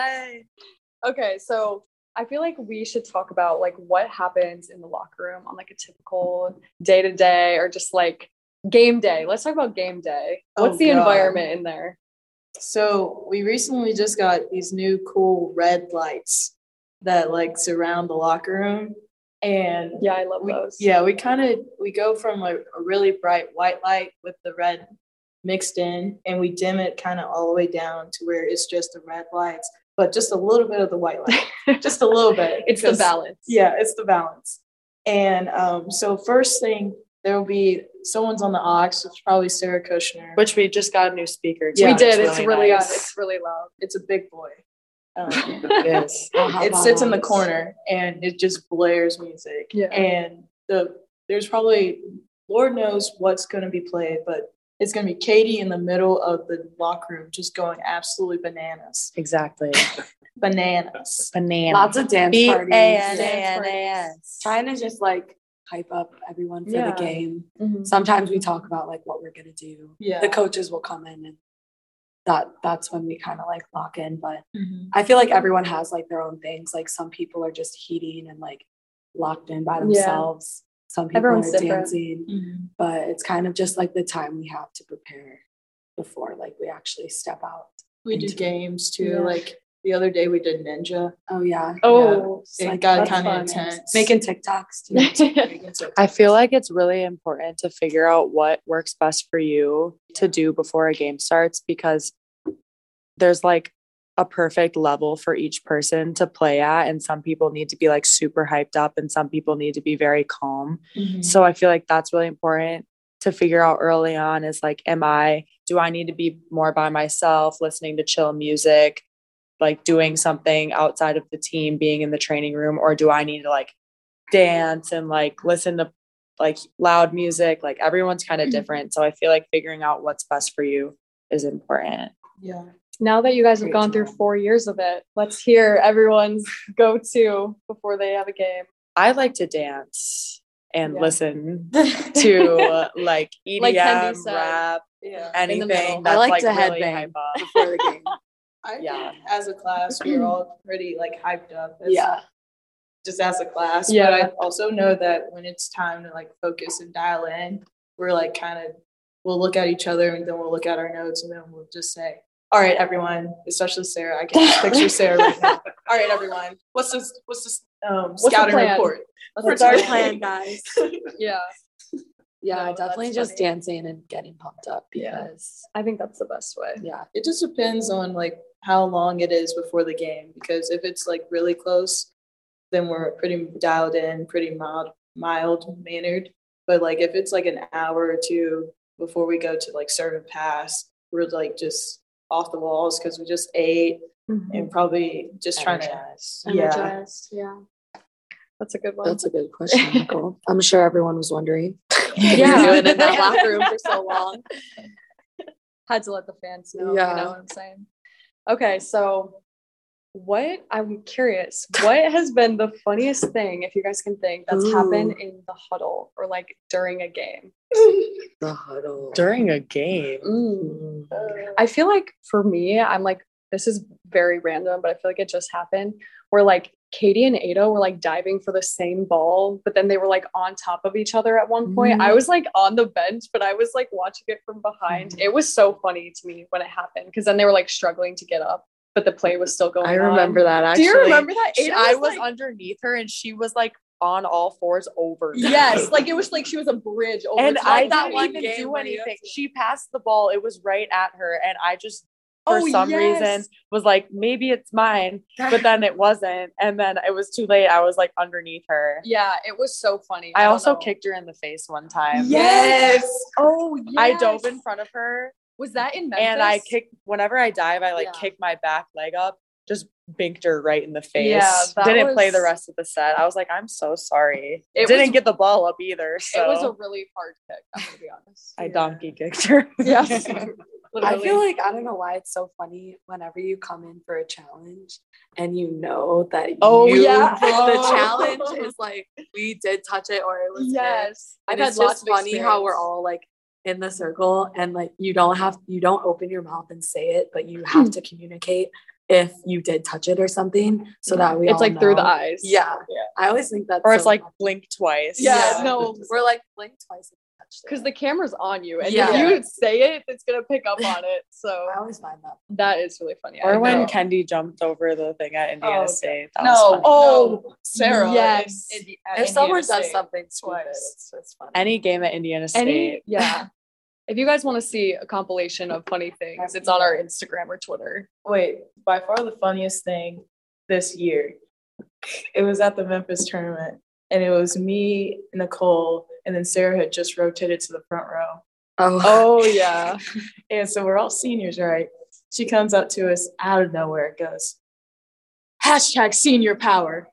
Okay, so I feel like we should talk about like what happens in the locker room on like a typical day to day, or just like game day. Let's talk about game day. What's Oh, the God. environment in there? So we recently just got these new cool red lights that like surround the locker room. And Yeah, I love we, those. yeah, we kind of we go from a, a really bright white light with the red mixed in, and we dim it kind of all the way down to where it's just the red lights, but just a little bit of the white light, just a little bit. It's the because- balance. Yeah, it's the balance. And um, so first thing, there will be someone's on the aux. It's probably Sarah Kushner. Which we just got a new speaker. Yeah, we too. did. It's really, nice. uh, it's really loud. It's a big boy. Um, It is. it sits in the corner and it just blares music. Yeah. And the there's probably Lord knows what's going to be played, but it's going to be Katie in the middle of the locker room, just going absolutely bananas. Exactly. Bananas. Banana. Lots of dance B A parties. N A Dance N A S. Trying to just like hype up everyone for Yeah. the game. Mhm. Sometimes we talk about like what we're gonna do. Yeah. The coaches will come in and that that's when we kind of like lock in. But Mhm. I feel like everyone has like their own things. Like some people are just heating and like locked in by themselves. Some people Everyone's are different. dancing. Mhm. But it's kind of just like the time we have to prepare before like we actually step out. We do into it. games too. Yeah. Like the other day we did Ninja. Oh yeah. Oh, It's It like, got that's kind of fun. intense. making TikToks too. I feel like it's really important to figure out what works best for you to do before a game starts, because there's like a perfect level for each person to play at. And some people need to be like super hyped up and some people need to be very calm. Mhm. So I feel like that's really important to figure out early on is like, am I, do I need to be more by myself, listening to chill music, like doing something outside of the team, being in the training room, or do I need to like dance and like listen to like loud music? Like everyone's kind of different. So I feel like figuring out what's best for you is important. Yeah. Now that you guys have Great gone to through know. four years of it, let's hear everyone's go-to before they have a game. I like to dance and Yeah. listen to like E D M, Like Kendi said. rap, Yeah. In the middle. anything I that's like like, to really headbang. hype up. before the game. I Yeah. think as a class, we were all pretty like hyped up. As, Yeah. Just as a class. Yeah. But I also know that when it's time to like focus and dial in, we're like kind of, we'll look at each other and then we'll look at our notes and then we'll just say, all right, everyone, especially Sarah. I can just picture Sarah right now. All right, everyone. What's this? What's this um, the scouting plan? report? What's For our today? plan, guys? Yeah, Yeah, No, definitely that's just funny. dancing and getting pumped up Yeah. because I think that's the best way. yeah. It just depends on like how long it is before the game. Because if it's like really close, then we're pretty dialed in, pretty mild, mild mannered. But like if it's like an hour or two before we go to like serve and pass, we're like just off the walls because we just ate and probably just trying to Energized. yeah. Energized. Yeah. That's a good one. That's a good question, Nicole. I'm sure everyone was wondering. Yeah. Doing in that locker room for so long. Had to let the fans know. Yeah. You know what I'm saying? Okay, so what I'm curious, what has been the funniest thing, if you guys can think, that's Ooh. happened in the huddle or like during a game? The huddle. During a game. Mm. Mm. I feel like for me, I'm like, this is very random, but I feel like it just happened where like Katie and Ada were like diving for the same ball, but then they were like on top of each other at one point. Mhm. I was like on the bench, but I was like watching it from behind. Mhm. It was so funny to me when it happened because then they were like struggling to get up, but the play was still going I on. remember that actually. Do you remember that? She- Ada I was, was like- underneath her and she was like on all fours over me. Yes, like it was like she was a bridge over. And to, I like, didn't one even game do where you anything. have to- She passed the ball. It was right at her. And I just, for Oh, some yes. reason, was like, maybe it's mine. But then it wasn't. And then it was too late. I was like underneath her. Yeah, it was so funny. I don't also know. kicked her in the face one time. Yes. Oh, yes. I dove in front of her Was that in Memphis? and I kicked, whenever I dive, I like Yeah. kick my back leg up, just binked her right in the face. Yeah, that Didn't play was- the rest of the set. I was like, I'm so sorry. It Didn't was- get the ball up either. So It was a really hard kick. I'm gonna be honest. I donkey kicked her. Yes. I feel like I don't know why it's so funny whenever you come in for a challenge and you know that Oh, you, yeah. the challenge is like we did touch it or it was hit. Yes. And I've it's had lots just of funny how we're experience. all like in the circle and like you don't have you don't open your mouth and say it, but you have to communicate if you did touch it or something so that we It's all like through the know. eyes. Yeah. Yeah. I always think that's Or it's so like funny. blink twice. Yeah, Yeah. no. We're like blink twice and touch touched it. Because the camera's on you, and Yeah. if you say it, it's gonna pick up on it. So I always find that. that is really funny. Or I when know. Kendi jumped over the thing at Indiana Oh, State. That no, was funny. oh, Sarah. Yes. in- in- at If someone Indiana does State. something stupid, Twice. it's, it's funny. Any game at Indiana State. Any, yeah. If you guys want to see a compilation of funny things, it's on our Instagram or Twitter. Wait, by far the funniest thing this year, it was at the Memphis tournament, and it was me, Nicole, and then Sarah had just rotated to the front row. Oh, Oh yeah. And so we're all seniors, right? She comes up to us out of nowhere, goes, hashtag senior power.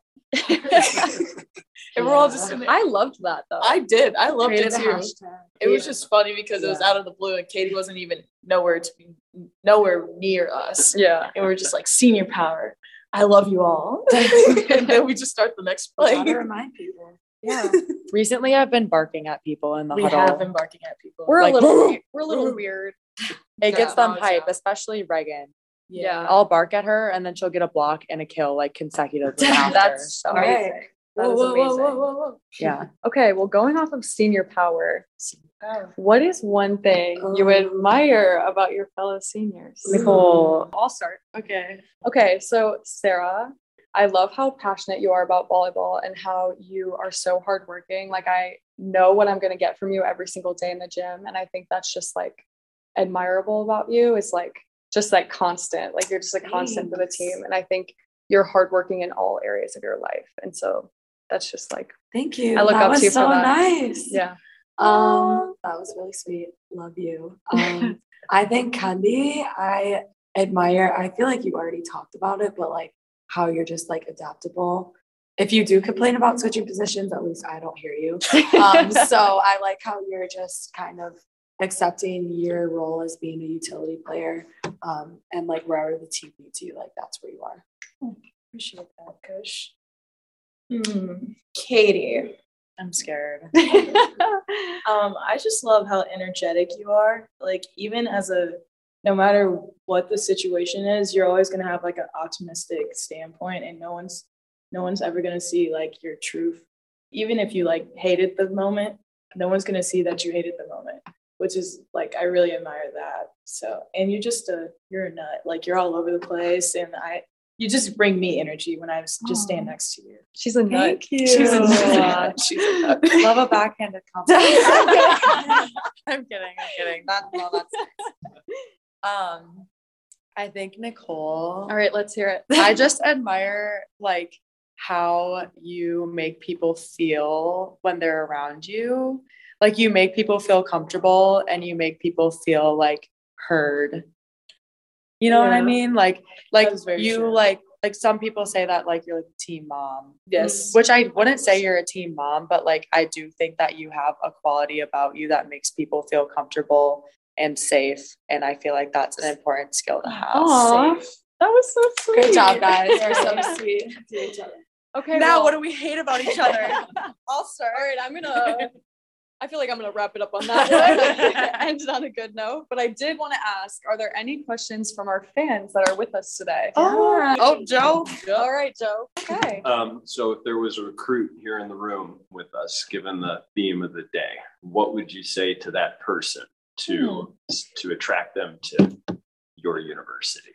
And we're all just in there. I loved that though. I did. I loved created it a too. hashtag. It was just funny because it was Yeah. out of the blue and Katie wasn't even nowhere to be nowhere near us. yeah. And we are just like, senior power. I love you all. And then we just start the next play. Try to remind people. Yeah. Recently, I've been barking at people in the We huddle. have been barking at people. We're Like, a little we- we're a little weird. It gets them Yeah. hype, especially Reagan. Yeah. I'll bark at her and then she'll get a block and a kill like consecutively after. That's So, amazing. That is amazing. whoa. yeah. Okay, well, going off of senior power, what is one thing you admire about your fellow seniors? Nicole. I'll start. Okay. Okay, so Sarah, I love how passionate you are about volleyball and how you are so hardworking. Like, I know what I'm going to get from you every single day in the gym. And I think that's just like admirable about you. It's like just like constant, like you're just a constant for the team. And I think you're hardworking in all areas of your life. And so that's just like, Thank you. I look that up was to you for so that. nice. yeah. Um, that was really sweet. Love you. Um, I think Kendi, I admire. I feel like you already talked about it, but like how you're just like adaptable. If you do complain about switching positions, at least I don't hear you. Um, so I like how you're just kind of accepting your role as being a utility player, um, and like wherever the team needs you, like that's where you are. Appreciate that, Kush. Hmm. Katie. I'm scared. Um, I just love how energetic you are. Like, even as a, no matter what the situation is, you're always gonna have like an optimistic standpoint, and no one's, no one's ever gonna see like your truth. Even if you like hated the moment, no one's gonna see that you hated the moment, which is like, I really admire that. So, and you're just a, you're a nut. Like, you're all over the place, and I, you just bring me energy when I just Aw. stand next to you. She's a nut. you. She's a nut. She's a nut. Love a backhanded compliment. I'm kidding. I'm kidding. That, well, that's nice. Um, I think Nicole. All right, let's hear it. I just admire like how you make people feel when they're around you. Like, you make people feel comfortable and you make people feel like heard. You know what I Yeah. mean? Like, like That is very you true. like like some people say that like you're like a team mom. Yes. Which I wouldn't say you're a team mom, but like I do think that you have a quality about you that makes people feel comfortable and safe. And I feel like that's an important skill to have. Aw, Safe. that was so sweet. Great job, guys. You're so sweet to each other. Okay, Now, well, what do we hate about each other? I'll start. all right, I'm gonna. I feel like I'm gonna wrap it up on that one. End it on a good note. But I did want to ask: are there any questions from our fans that are with us today? Oh, oh, Joe. All right, Joe. Okay. Um, so if there was a recruit here in the room with us, given the theme of the day, what would you say to that person to to attract them to your university?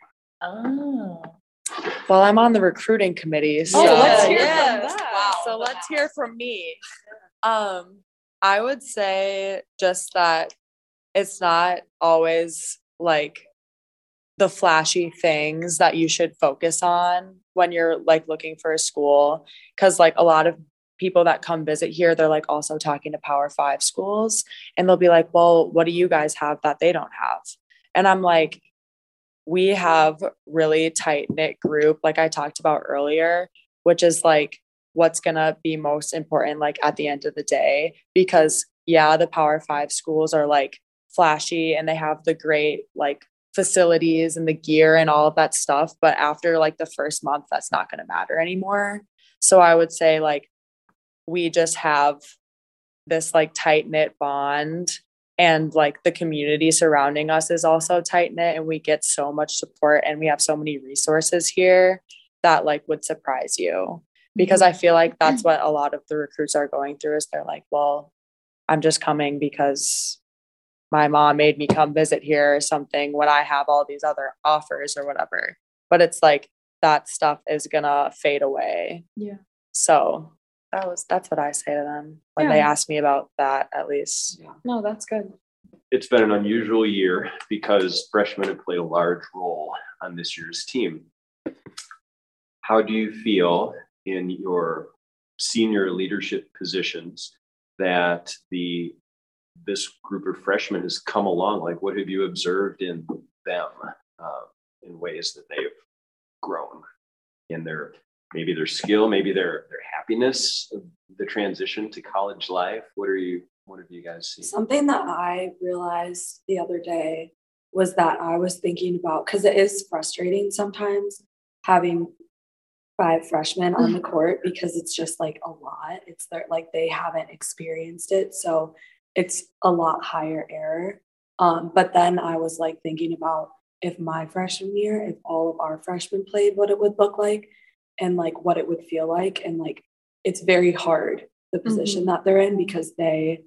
Oh. Well, I'm on the recruiting committee. So Oh, let's hear Yes. from that. Wow. So let's hear from me. Um, I would say just that it's not always like the flashy things that you should focus on when you're like looking for a school. Cause like a lot of people that come visit here, they're like also talking to Power Five schools and they'll be like, well, what do you guys have that they don't have? And I'm like, we have really tight knit group, like I talked about earlier, which is like what's going to be most important, like at the end of the day, because yeah, the Power Five schools are like flashy and they have the great like facilities and the gear and all of that stuff. But after like the first month, that's not going to matter anymore. So I would say like, we just have this like tight knit bond, and like the community surrounding us is also tight knit, and we get so much support and we have so many resources here that like would surprise you. Because I feel like that's what a lot of the recruits are going through is they're like, well, I'm just coming because my mom made me come visit here or something when I have all these other offers or whatever. But it's like that stuff is gonna fade away. Yeah. So that was that's what I say to them when Yeah. they ask me about that, at least. Yeah. No, that's good. It's been an unusual year because freshmen have played a large role on this year's team. How do you feel in your senior leadership positions that the this group of freshmen has come along? Like, what have you observed in them uh, in ways that they've grown in their, maybe their skill, maybe their their happiness of the transition to college life? What are you, what have you guys seen? Something that I realized the other day was that I was thinking about, because it is frustrating sometimes having five freshmen on the court because it's just like a lot. It's their, like they haven't experienced it. So it's a lot higher error. Um, but then I was like thinking about if my freshman year, if all of our freshmen played, what it would look like and like what it would feel like. And like, it's very hard, the position Mm-hmm. that they're in, because they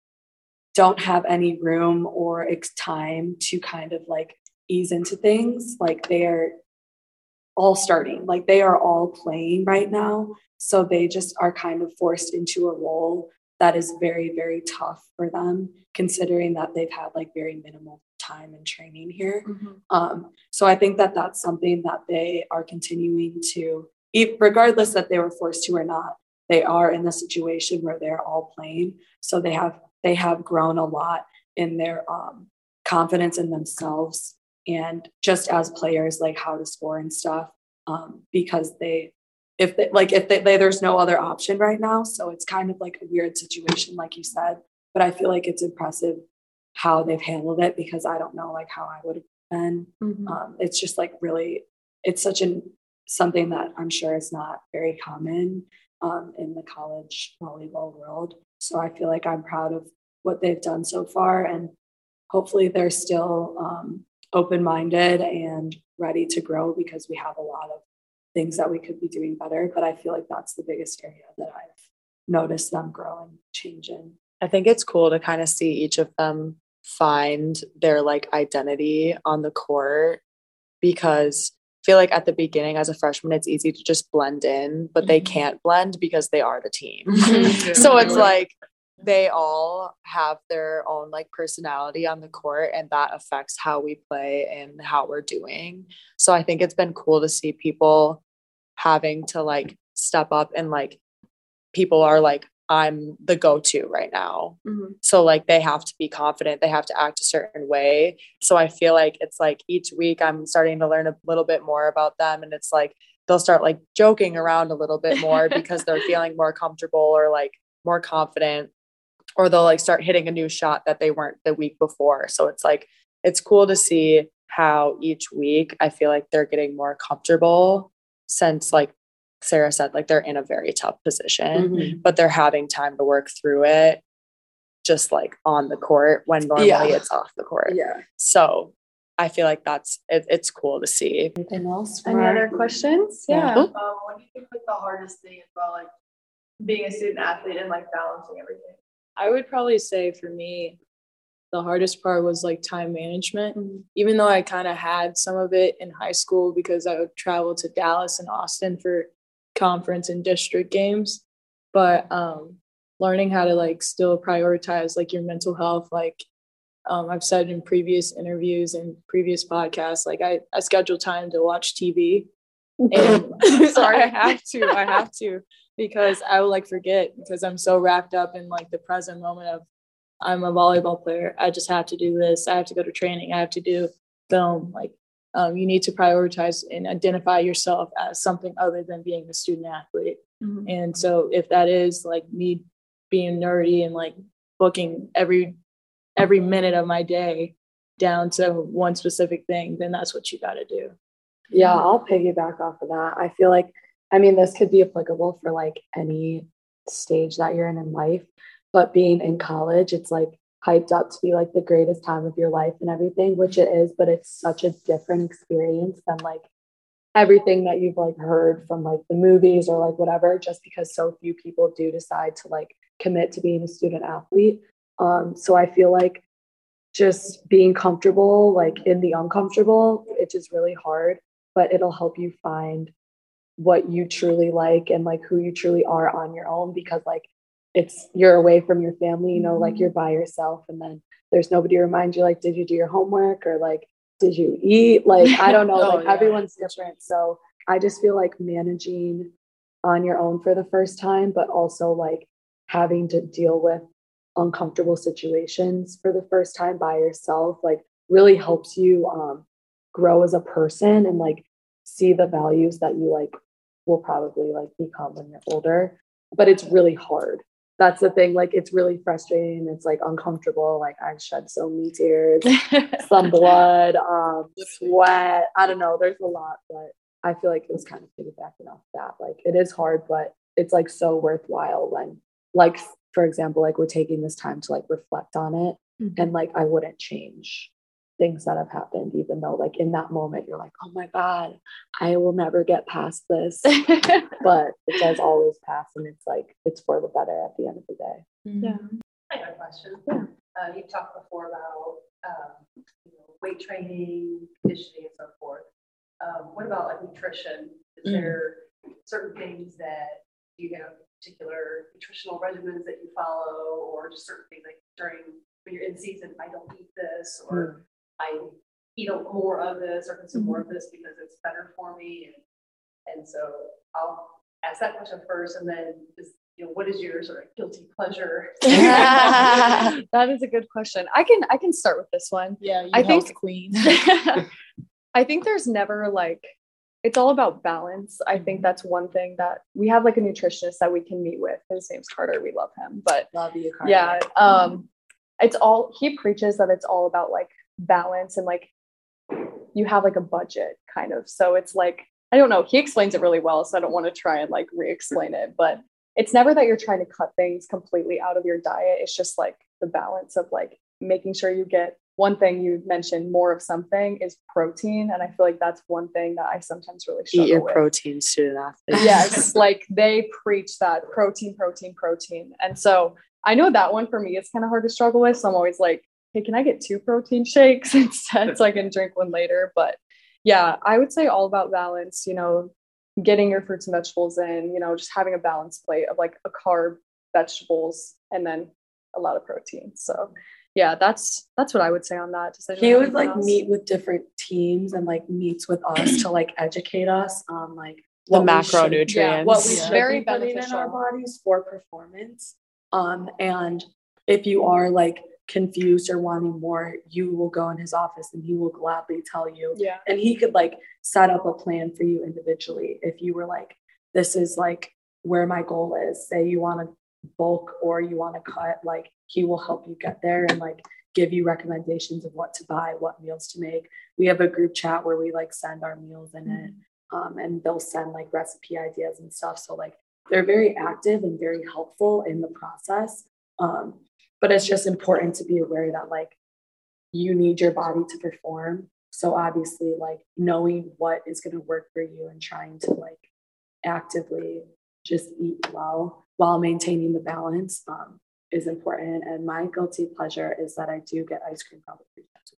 don't have any room or ex- time to kind of like ease into things. Like they are all starting, like they are all playing right now. So they just are kind of forced into a role that is very, very tough for them, considering that they've had like very minimal time and training here. Mm-hmm. Um, so I think that that's something that they are continuing to, e- regardless that they were forced to or not, they are in the situation where they're all playing. So they have, they have grown a lot in their um, confidence in themselves and just as players, like how to score and stuff, um, because they, if they, like, if they, they, there's no other option right now. So it's kind of like a weird situation, like you said, but I feel like it's impressive how they've handled it, because I don't know like how I would have been. Mm-hmm. Um, it's just like really, it's such an, something that I'm sure is not very common um, in the college volleyball world. So I feel like I'm proud of what they've done so far, and hopefully they're still um, open-minded and ready to grow, because we have a lot of things that we could be doing better. But I feel like that's the biggest area that I've noticed them grow and change in. I think it's cool to kind of see each of them find their like identity on the court, because I feel like at the beginning as a freshman, it's easy to just blend in, but they can't blend because they are the team. So it's like they all have their own like personality on the court, and that affects how we play and how we're doing. So I think it's been cool to see people having to like step up, and like people are like, I'm the go-to right now. Mm-hmm. So like they have to be confident, they have to act a certain way. So I feel like it's like each week I'm starting to learn a little bit more about them, and it's like they'll start like joking around a little bit more because they're feeling more comfortable or like more confident, or they'll like start hitting a new shot that they weren't the week before. So it's like, it's cool to see how each week I feel like they're getting more comfortable, since like Sarah said, like they're in a very tough position, Mm-hmm. but they're having time to work through it, just like on the court, when normally Yeah. it's off the court. Yeah. So I feel like that's, it, it's cool to see. Anything else? Any other questions? Yeah. Yeah. Um, what do you think like the hardest thing about like being a student athlete and like balancing everything? I would probably say for me, the hardest part was like time management. Mm-hmm. Even though I kind of had some of it in high school, because I would travel to Dallas and Austin for conference and district games, but um, learning how to like still prioritize like your mental health. Like um, I've said in previous interviews and previous podcasts, like I, I schedule time to watch T V, and sorry, I have to, I have to, because I will like forget, because I'm so wrapped up in like the present moment of I'm a volleyball player. I just have to do this. I have to go to training. I have to do film. Like um, you need to prioritize and identify yourself as something other than being a student athlete. Mm-hmm. And so if that is like me being nerdy and like booking every every minute of my day down to one specific thing, then that's what you got to do. Yeah, I'll piggyback off of that. I feel like, I mean, this could be applicable for like any stage that you're in in life, but being in college, it's like hyped up to be like the greatest time of your life and everything, which it is, but it's such a different experience than like everything that you've like heard from like the movies or like whatever, just because so few people do decide to like commit to being a student athlete. Um, so I feel like just being comfortable, like in the uncomfortable, it's just really hard, but it'll help you find what you truly like and like who you truly are on your own, because like it's you're away from your family, you know, like you're by yourself, and then there's nobody to remind you, like, did you do your homework, or like, did you eat? Like, I don't know, Oh, like yeah. everyone's different. So I just feel like managing on your own for the first time, but also like having to deal with uncomfortable situations for the first time by yourself, like really helps you um, grow as a person and like see the values that you like will probably like become when you're older. But it's really hard. That's the thing. Like, it's really frustrating. It's like uncomfortable. Like, I've shed so many tears, some blood, um, sweat. I don't know. There's a lot, but I feel like it was kind of piggybacking off that. Like, it is hard, but it's like so worthwhile when, like, for example, like we're taking this time to like reflect on it, mm-hmm. and like I wouldn't change things that have happened, even though like in that moment you're like, oh my God, I will never get past this. But it does always pass, and it's like it's for the better at the end of the day. Mm-hmm. Yeah. I have a question. Yeah. Uh, you talked before about um, you know, weight training, conditioning, and so forth. Um, what about like nutrition? Is mm. there certain things that you have particular nutritional regimens that you follow, or just certain things like during when you're in season, I don't eat this, or mm. I eat more of this or consume mm-hmm. more of this because it's better for me, and and so I'll ask that question first, and then just, you know, what is your sort of guilty pleasure? That is a good question. I can I can start with this one. Yeah, you I think queen. I think there's never like, it's all about balance. I think that's one thing that we have, like a nutritionist that we can meet with. His name's Carter. We love him, but love you, Carter. Yeah, um, it's all, he preaches that it's all about like balance, and like you have like a budget kind of. So it's like, I don't know, he explains it really well, so I don't want to try and like re-explain it, but it's never that you're trying to cut things completely out of your diet. It's just like the balance of like making sure you get, one thing you mentioned, more of something is protein. And I feel like that's one thing that I sometimes really struggle with. Eat your with. protein, student athlete. Yes, like they preach that protein, protein, protein. And so I know that one for me is kind of hard to struggle with. So I'm always like, hey, can I get two protein shakes instead so I can drink one later? But yeah, I would say all about balance, you know, getting your fruits and vegetables in, you know, just having a balanced plate of like a carb, vegetables, and then a lot of protein. So yeah, that's that's what I would say on that. He would like else. meet with different teams and like meets with us to like educate us on like the macronutrients, yeah, what we yeah. should Very be putting beneficial in our bodies for performance. Um, and if you are like confused or wanting more, you will go in his office and he will gladly tell you. Yeah. And he could like set up a plan for you individually. If you were like, this is like where my goal is, say you want to bulk or you want to cut, like he will help you get there and like give you recommendations of what to buy, what meals to make. We have a group chat where we like send our meals in it, um, and they'll send like recipe ideas and stuff. So like they're very active and very helpful in the process. Um, but it's just important to be aware that like you need your body to perform. So obviously like knowing what is going to work for you and trying to like actively just eat well while maintaining the balance um, is important. And my guilty pleasure is that I do get ice cream probably three times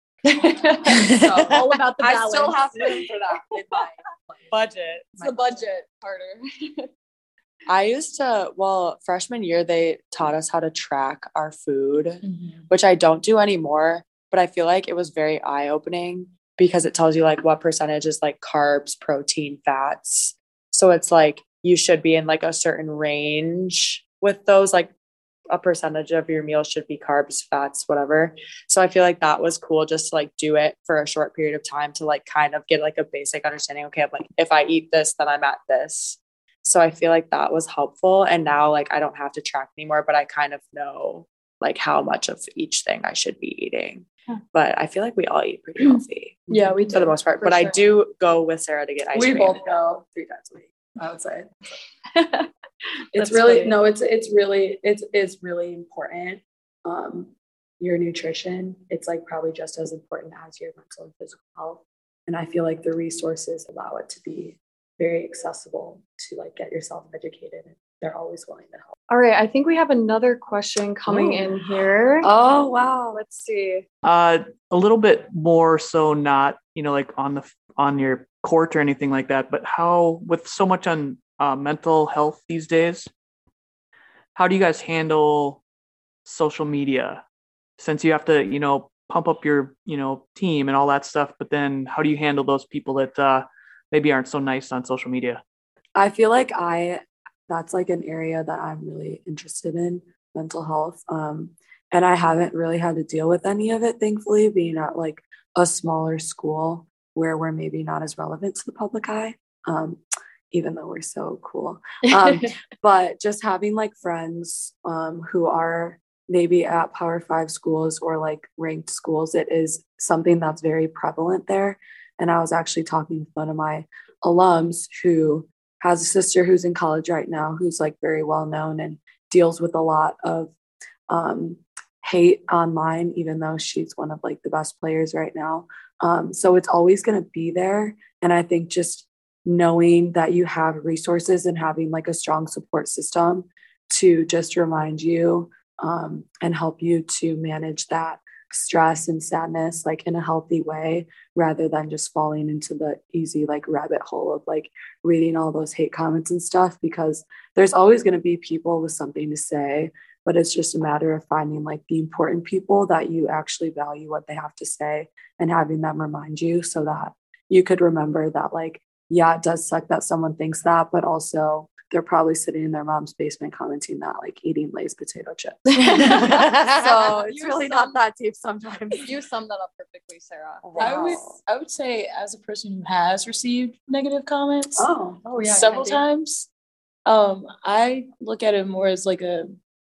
a week. So all about the balance. I still have room for that in my budget. It's the budget, Carter. I used to, well, freshman year, they taught us how to track our food, Mm-hmm. which I don't do anymore, but I feel like it was very eye-opening because it tells you like what percentage is like carbs, protein, fats. So it's like you should be in like a certain range with those, like a percentage of your meal should be carbs, fats, whatever. So I feel like that was cool just to like do it for a short period of time to like kind of get like a basic understanding. Okay, I'm like, if I eat this, then I'm at this. So I feel like that was helpful. And now like I don't have to track anymore, but I kind of know like how much of each thing I should be eating. Yeah. But I feel like we all eat pretty healthy. Yeah, we do. For the most part. For but sure. I do go with Sarah to get ice we cream. We both go three times a week, I would say. it's That's really, funny. no, it's, it's really, it's, it's really important. Um, your nutrition, it's like probably just as important as your mental and physical health. And I feel like the resources allow it to be very accessible to like get yourself educated and they're always willing to help. All right, I think we have another question coming Oh. in here. Oh, wow. Let's see. Uh, a little bit more so not, you know, like on the on your court or anything like that, but how, with so much on uh, mental health these days, how do you guys handle social media, since you have to, you know, pump up your, you know, team and all that stuff, but then how do you handle those people that uh, maybe aren't so nice on social media? I feel like I, that's like an area that I'm really interested in, mental health. Um, and I haven't really had to deal with any of it, thankfully, being at like a smaller school where we're maybe not as relevant to the public eye, um, even though we're so cool. Um, but just having like friends um, who are maybe at Power Five schools or like ranked schools, it is something that's very prevalent there. And I was actually talking with one of my alums who has a sister who's in college right now, who's like very well known and deals with a lot of um, hate online, even though she's one of like the best players right now. Um, so it's always going to be there. And I think just knowing that you have resources and having like a strong support system to just remind you um, and help you to manage that stress and sadness like in a healthy way, rather than just falling into the easy like rabbit hole of like reading all those hate comments and stuff, because there's always going to be people with something to say, but it's just a matter of finding like the important people that you actually value what they have to say and having them remind you, so that you could remember that like, yeah, it does suck that someone thinks that, but also they're probably sitting in their mom's basement commenting that, like eating Lay's potato chips. So it's You really sum- not that deep sometimes. You summed that up perfectly, Sarah. I would I would say, as a person who has received negative comments Oh, Oh yeah, several Andy. times, um, I look at it more as like a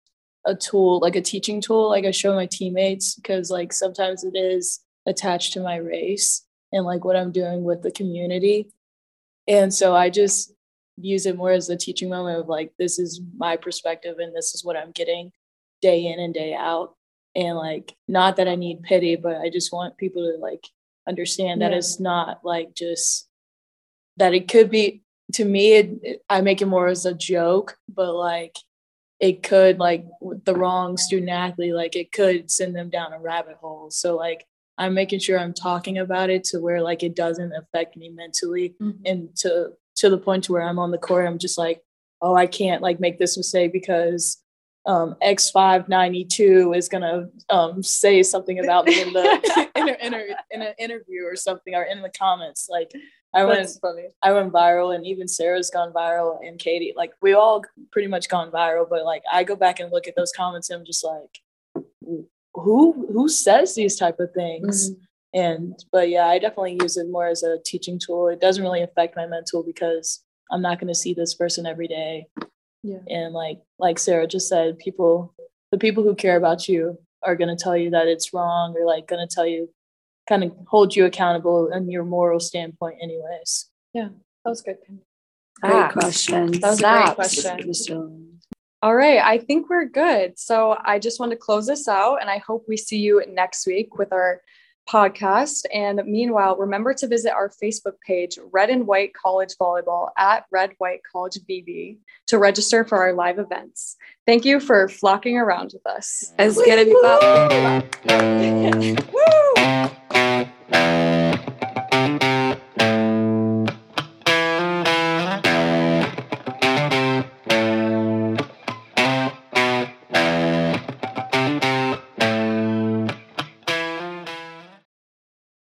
a tool, like a teaching tool. Like I show my teammates, because like sometimes it is attached to my race and like what I'm doing with the community. And so I just use it more as a teaching moment of like, this is my perspective and this is what I'm getting day in and day out. And like, not that I need pity, but I just want people to like understand that Yeah. it's not like just that it could be, to me, it, it, I make it more as a joke, but like it could, like with the wrong student athlete, like it could send them down a rabbit hole. So like, I'm making sure I'm talking about it to where like it doesn't affect me mentally, Mhm. and to to the point to where I'm on the court, I'm just like, oh, I can't like make this mistake because um, X five ninety-two is gonna um, say something about me in the in, a, in, a, in an interview or something, or in the comments. Like I went, That's funny. I went viral, and even Sarah's gone viral, and Katie, like we all pretty much gone viral. But like I go back and look at those comments, and I'm just like, who who says these type of things? Mhm. And but yeah, I definitely use it more as a teaching tool. It doesn't really affect my mental because I'm not going to see this person every day. Yeah. And like like Sarah just said, people the people who care about you are going to tell you that it's wrong, or like going to tell you, kind of hold you accountable in your moral standpoint anyways. That was good. great Ah, question. That was a great question. All right, I think we're good. So I just want to close this out, and I hope we see you next week with our podcast. And meanwhile, remember to visit our Facebook page, Red and White College Volleyball, at Red White College V B, to register for our live events. Thank you for flocking around with us. It's gonna be fun. Woo!